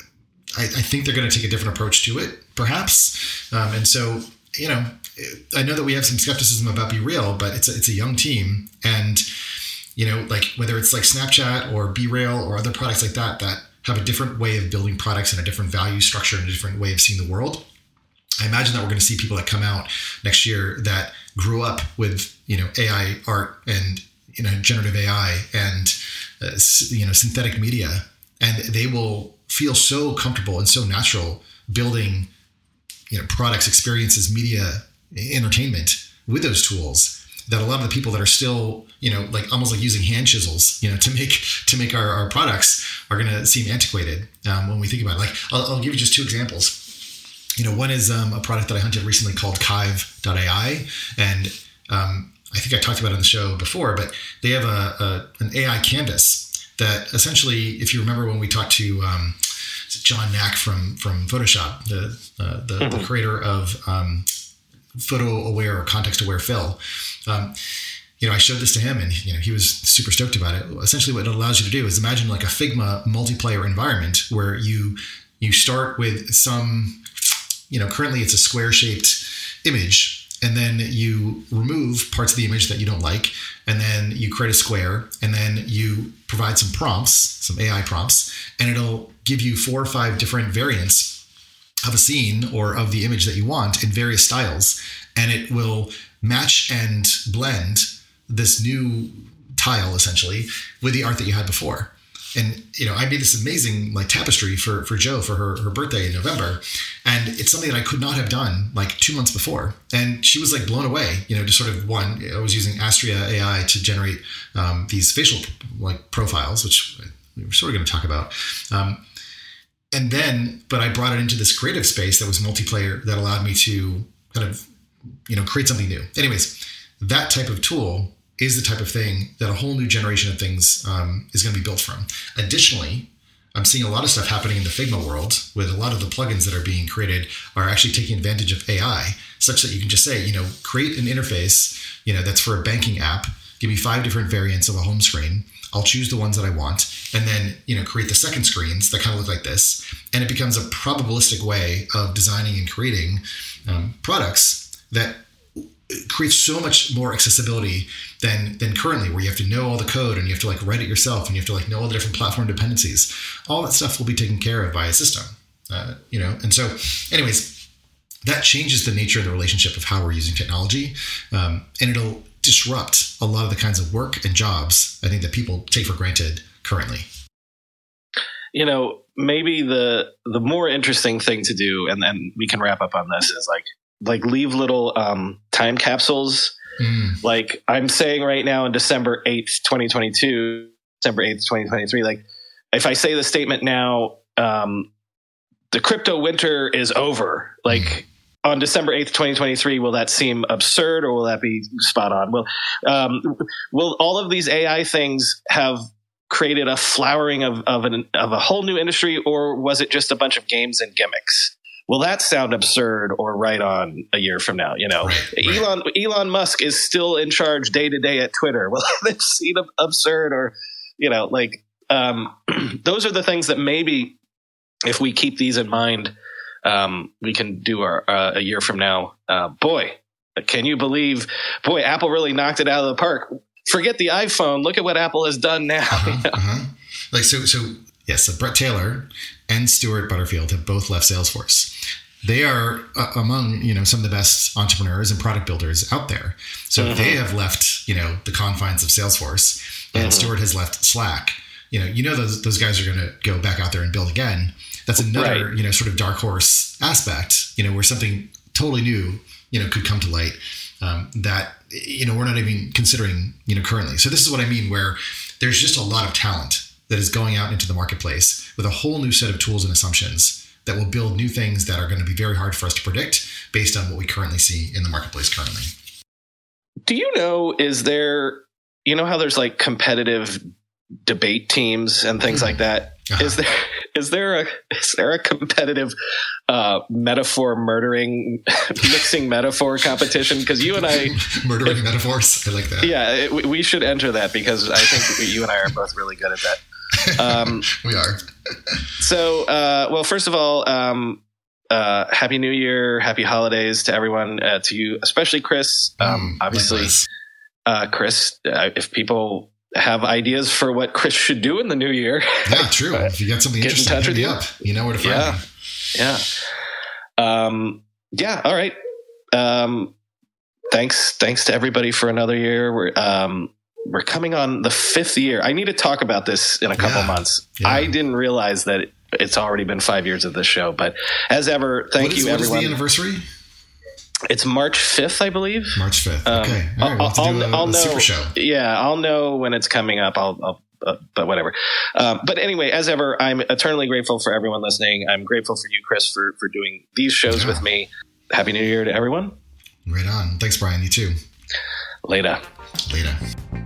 I, I think they're going to take a different approach to it, perhaps. Um, and so, you know, I know that we have some skepticism about Be Real, but it's a, it's a young team. And, you know, like whether it's like Snapchat or BeRail or other products like that, that have a different way of building products and a different value structure and a different way of seeing the world. I imagine that we're going to see people that come out next year that grew up with, you know, A I art and, you know, generative A I and, uh, you know, synthetic media, and they will feel so comfortable and so natural building, you know, products, experiences, media, entertainment with those tools, that a lot of the people that are still, you know, like almost like using hand chisels, you know, to make to make our, our products are going to seem antiquated um, when we think about it. Like, I'll, I'll give you just two examples. You know, one is um, a product that I hunted recently called Kive dot A I, and um, I think I talked about it on the show before, but they have a, a an A I canvas that essentially, if you remember when we talked to um, John Knack from from Photoshop, the uh, the, mm-hmm. the creator of um, photo aware or context aware fill. Um, you know, I showed this to him, and you know, he was super stoked about it. Essentially, what it allows you to do is imagine like a Figma multiplayer environment where you you start with some, you know, currently it's a square shaped image, and then you remove parts of the image that you don't like, and then you create a square, and then you provide some prompts, some A I prompts, and it'll give you four or five different variants of a scene or of the image that you want in various styles, and it will match and blend this new tile essentially with the art that you had before. And, you know, I made this amazing like tapestry for, for Jo for her, her birthday in November. And it's something that I could not have done like two months before. And she was like blown away, you know, just sort of one, I was using Astria A I to generate um, these facial like profiles, which we were sort of going to talk about. Um, and then, but I brought it into this creative space that was multiplayer that allowed me to kind of, you know, create something new. Anyways, that type of tool is the type of thing that a whole new generation of things um, is going to be built from. Additionally, I'm seeing a lot of stuff happening in the Figma world with a lot of the plugins that are being created are actually taking advantage of A I, such that you can just say, you know, create an interface, you know, that's for a banking app. Give me five different variants of a home screen. I'll choose the ones that I want, and then, you know, create the second screens that kind of look like this. And it becomes a probabilistic way of designing and creating um, products that creates so much more accessibility than than currently, where you have to know all the code and you have to like write it yourself and you have to like know all the different platform dependencies. All that stuff will be taken care of by a system, uh, you know. And so, anyways, that changes the nature of the relationship of how we're using technology, um, and it'll disrupt a lot of the kinds of work and jobs I think that people take for granted currently? You know, maybe the the more interesting thing to do, and then we can wrap up on this, is like like leave little um, time capsules. Mm. Like I'm saying right now on December eighth, twenty twenty-two, December eighth, twenty twenty-three, like if I say the statement now, um, the crypto winter is over. Like mm. on December eighth, twenty twenty-three, will that seem absurd or will that be spot on? Will, um, will all of these A I things have created a flowering of, of, an, of a whole new industry, or was it just a bunch of games and gimmicks? Will that sound absurd or right on a year from now? You know, right, right. Elon Elon Musk is still in charge day to day at Twitter. Will that seem absurd or, you know, like um, those are the things that maybe if we keep these in mind, um, we can do our uh, a year from now. Uh, boy, can you believe? Boy, Apple really knocked it out of the park. Forget the iPhone. Look at what Apple has done now. Uh-huh, you know? uh-huh. Like so, so yes. So Brett Taylor and Stuart Butterfield have both left Salesforce. They are uh, among you know some of the best entrepreneurs and product builders out there. So mm-hmm. they have left you know the confines of Salesforce, and mm-hmm. Stuart has left Slack. You know, you know those those guys are going to go back out there and build again. That's another right. you know sort of dark horse aspect. You know, where something totally new you know could come to light. Um, that, you know, we're not even considering, you know, currently. So this is what I mean, where there's just a lot of talent that is going out into the marketplace with a whole new set of tools and assumptions that will build new things that are going to be very hard for us to predict based on what we currently see in the marketplace currently. Do you know, is there, you know how there's like competitive debate teams and things like that? Uh-huh. Is there is there a is there a competitive uh, metaphor murdering mixing metaphor competition? Because you and I murdering if, metaphors, I like that. Yeah, it, we should enter that because I think you and I are both really good at that. Um, we are. So, uh, well, first of all, um, uh, happy New Year, happy holidays to everyone, uh, to you, especially Chris. Um, mm, obviously, uh, Chris, uh, if people have ideas for what Chris should do in the new year. Yeah, true. If you got something Get interesting, in touch hit with me you. up. You know where to find yeah. me. Yeah. Um, yeah. All right. Um, thanks. Thanks to everybody for another year. We're, um, we're coming on the fifth year. I need to talk about this in a couple yeah. months. Yeah. I didn't realize that it's already been five years of this show, but as ever, thank what is, you, what everyone. What is the anniversary? It's March fifth, I believe. March fifth. Um, okay. All right. We'll have to I'll, do a, I'll a know, super show. Yeah, I'll know when it's coming up. I'll, I'll uh, but whatever. Um, but anyway, as ever, I'm eternally grateful for everyone listening. I'm grateful for you, Chris, for, for doing these shows yeah. with me. Happy New Year to everyone. Right on. Thanks, Brian. You too. Later. Later.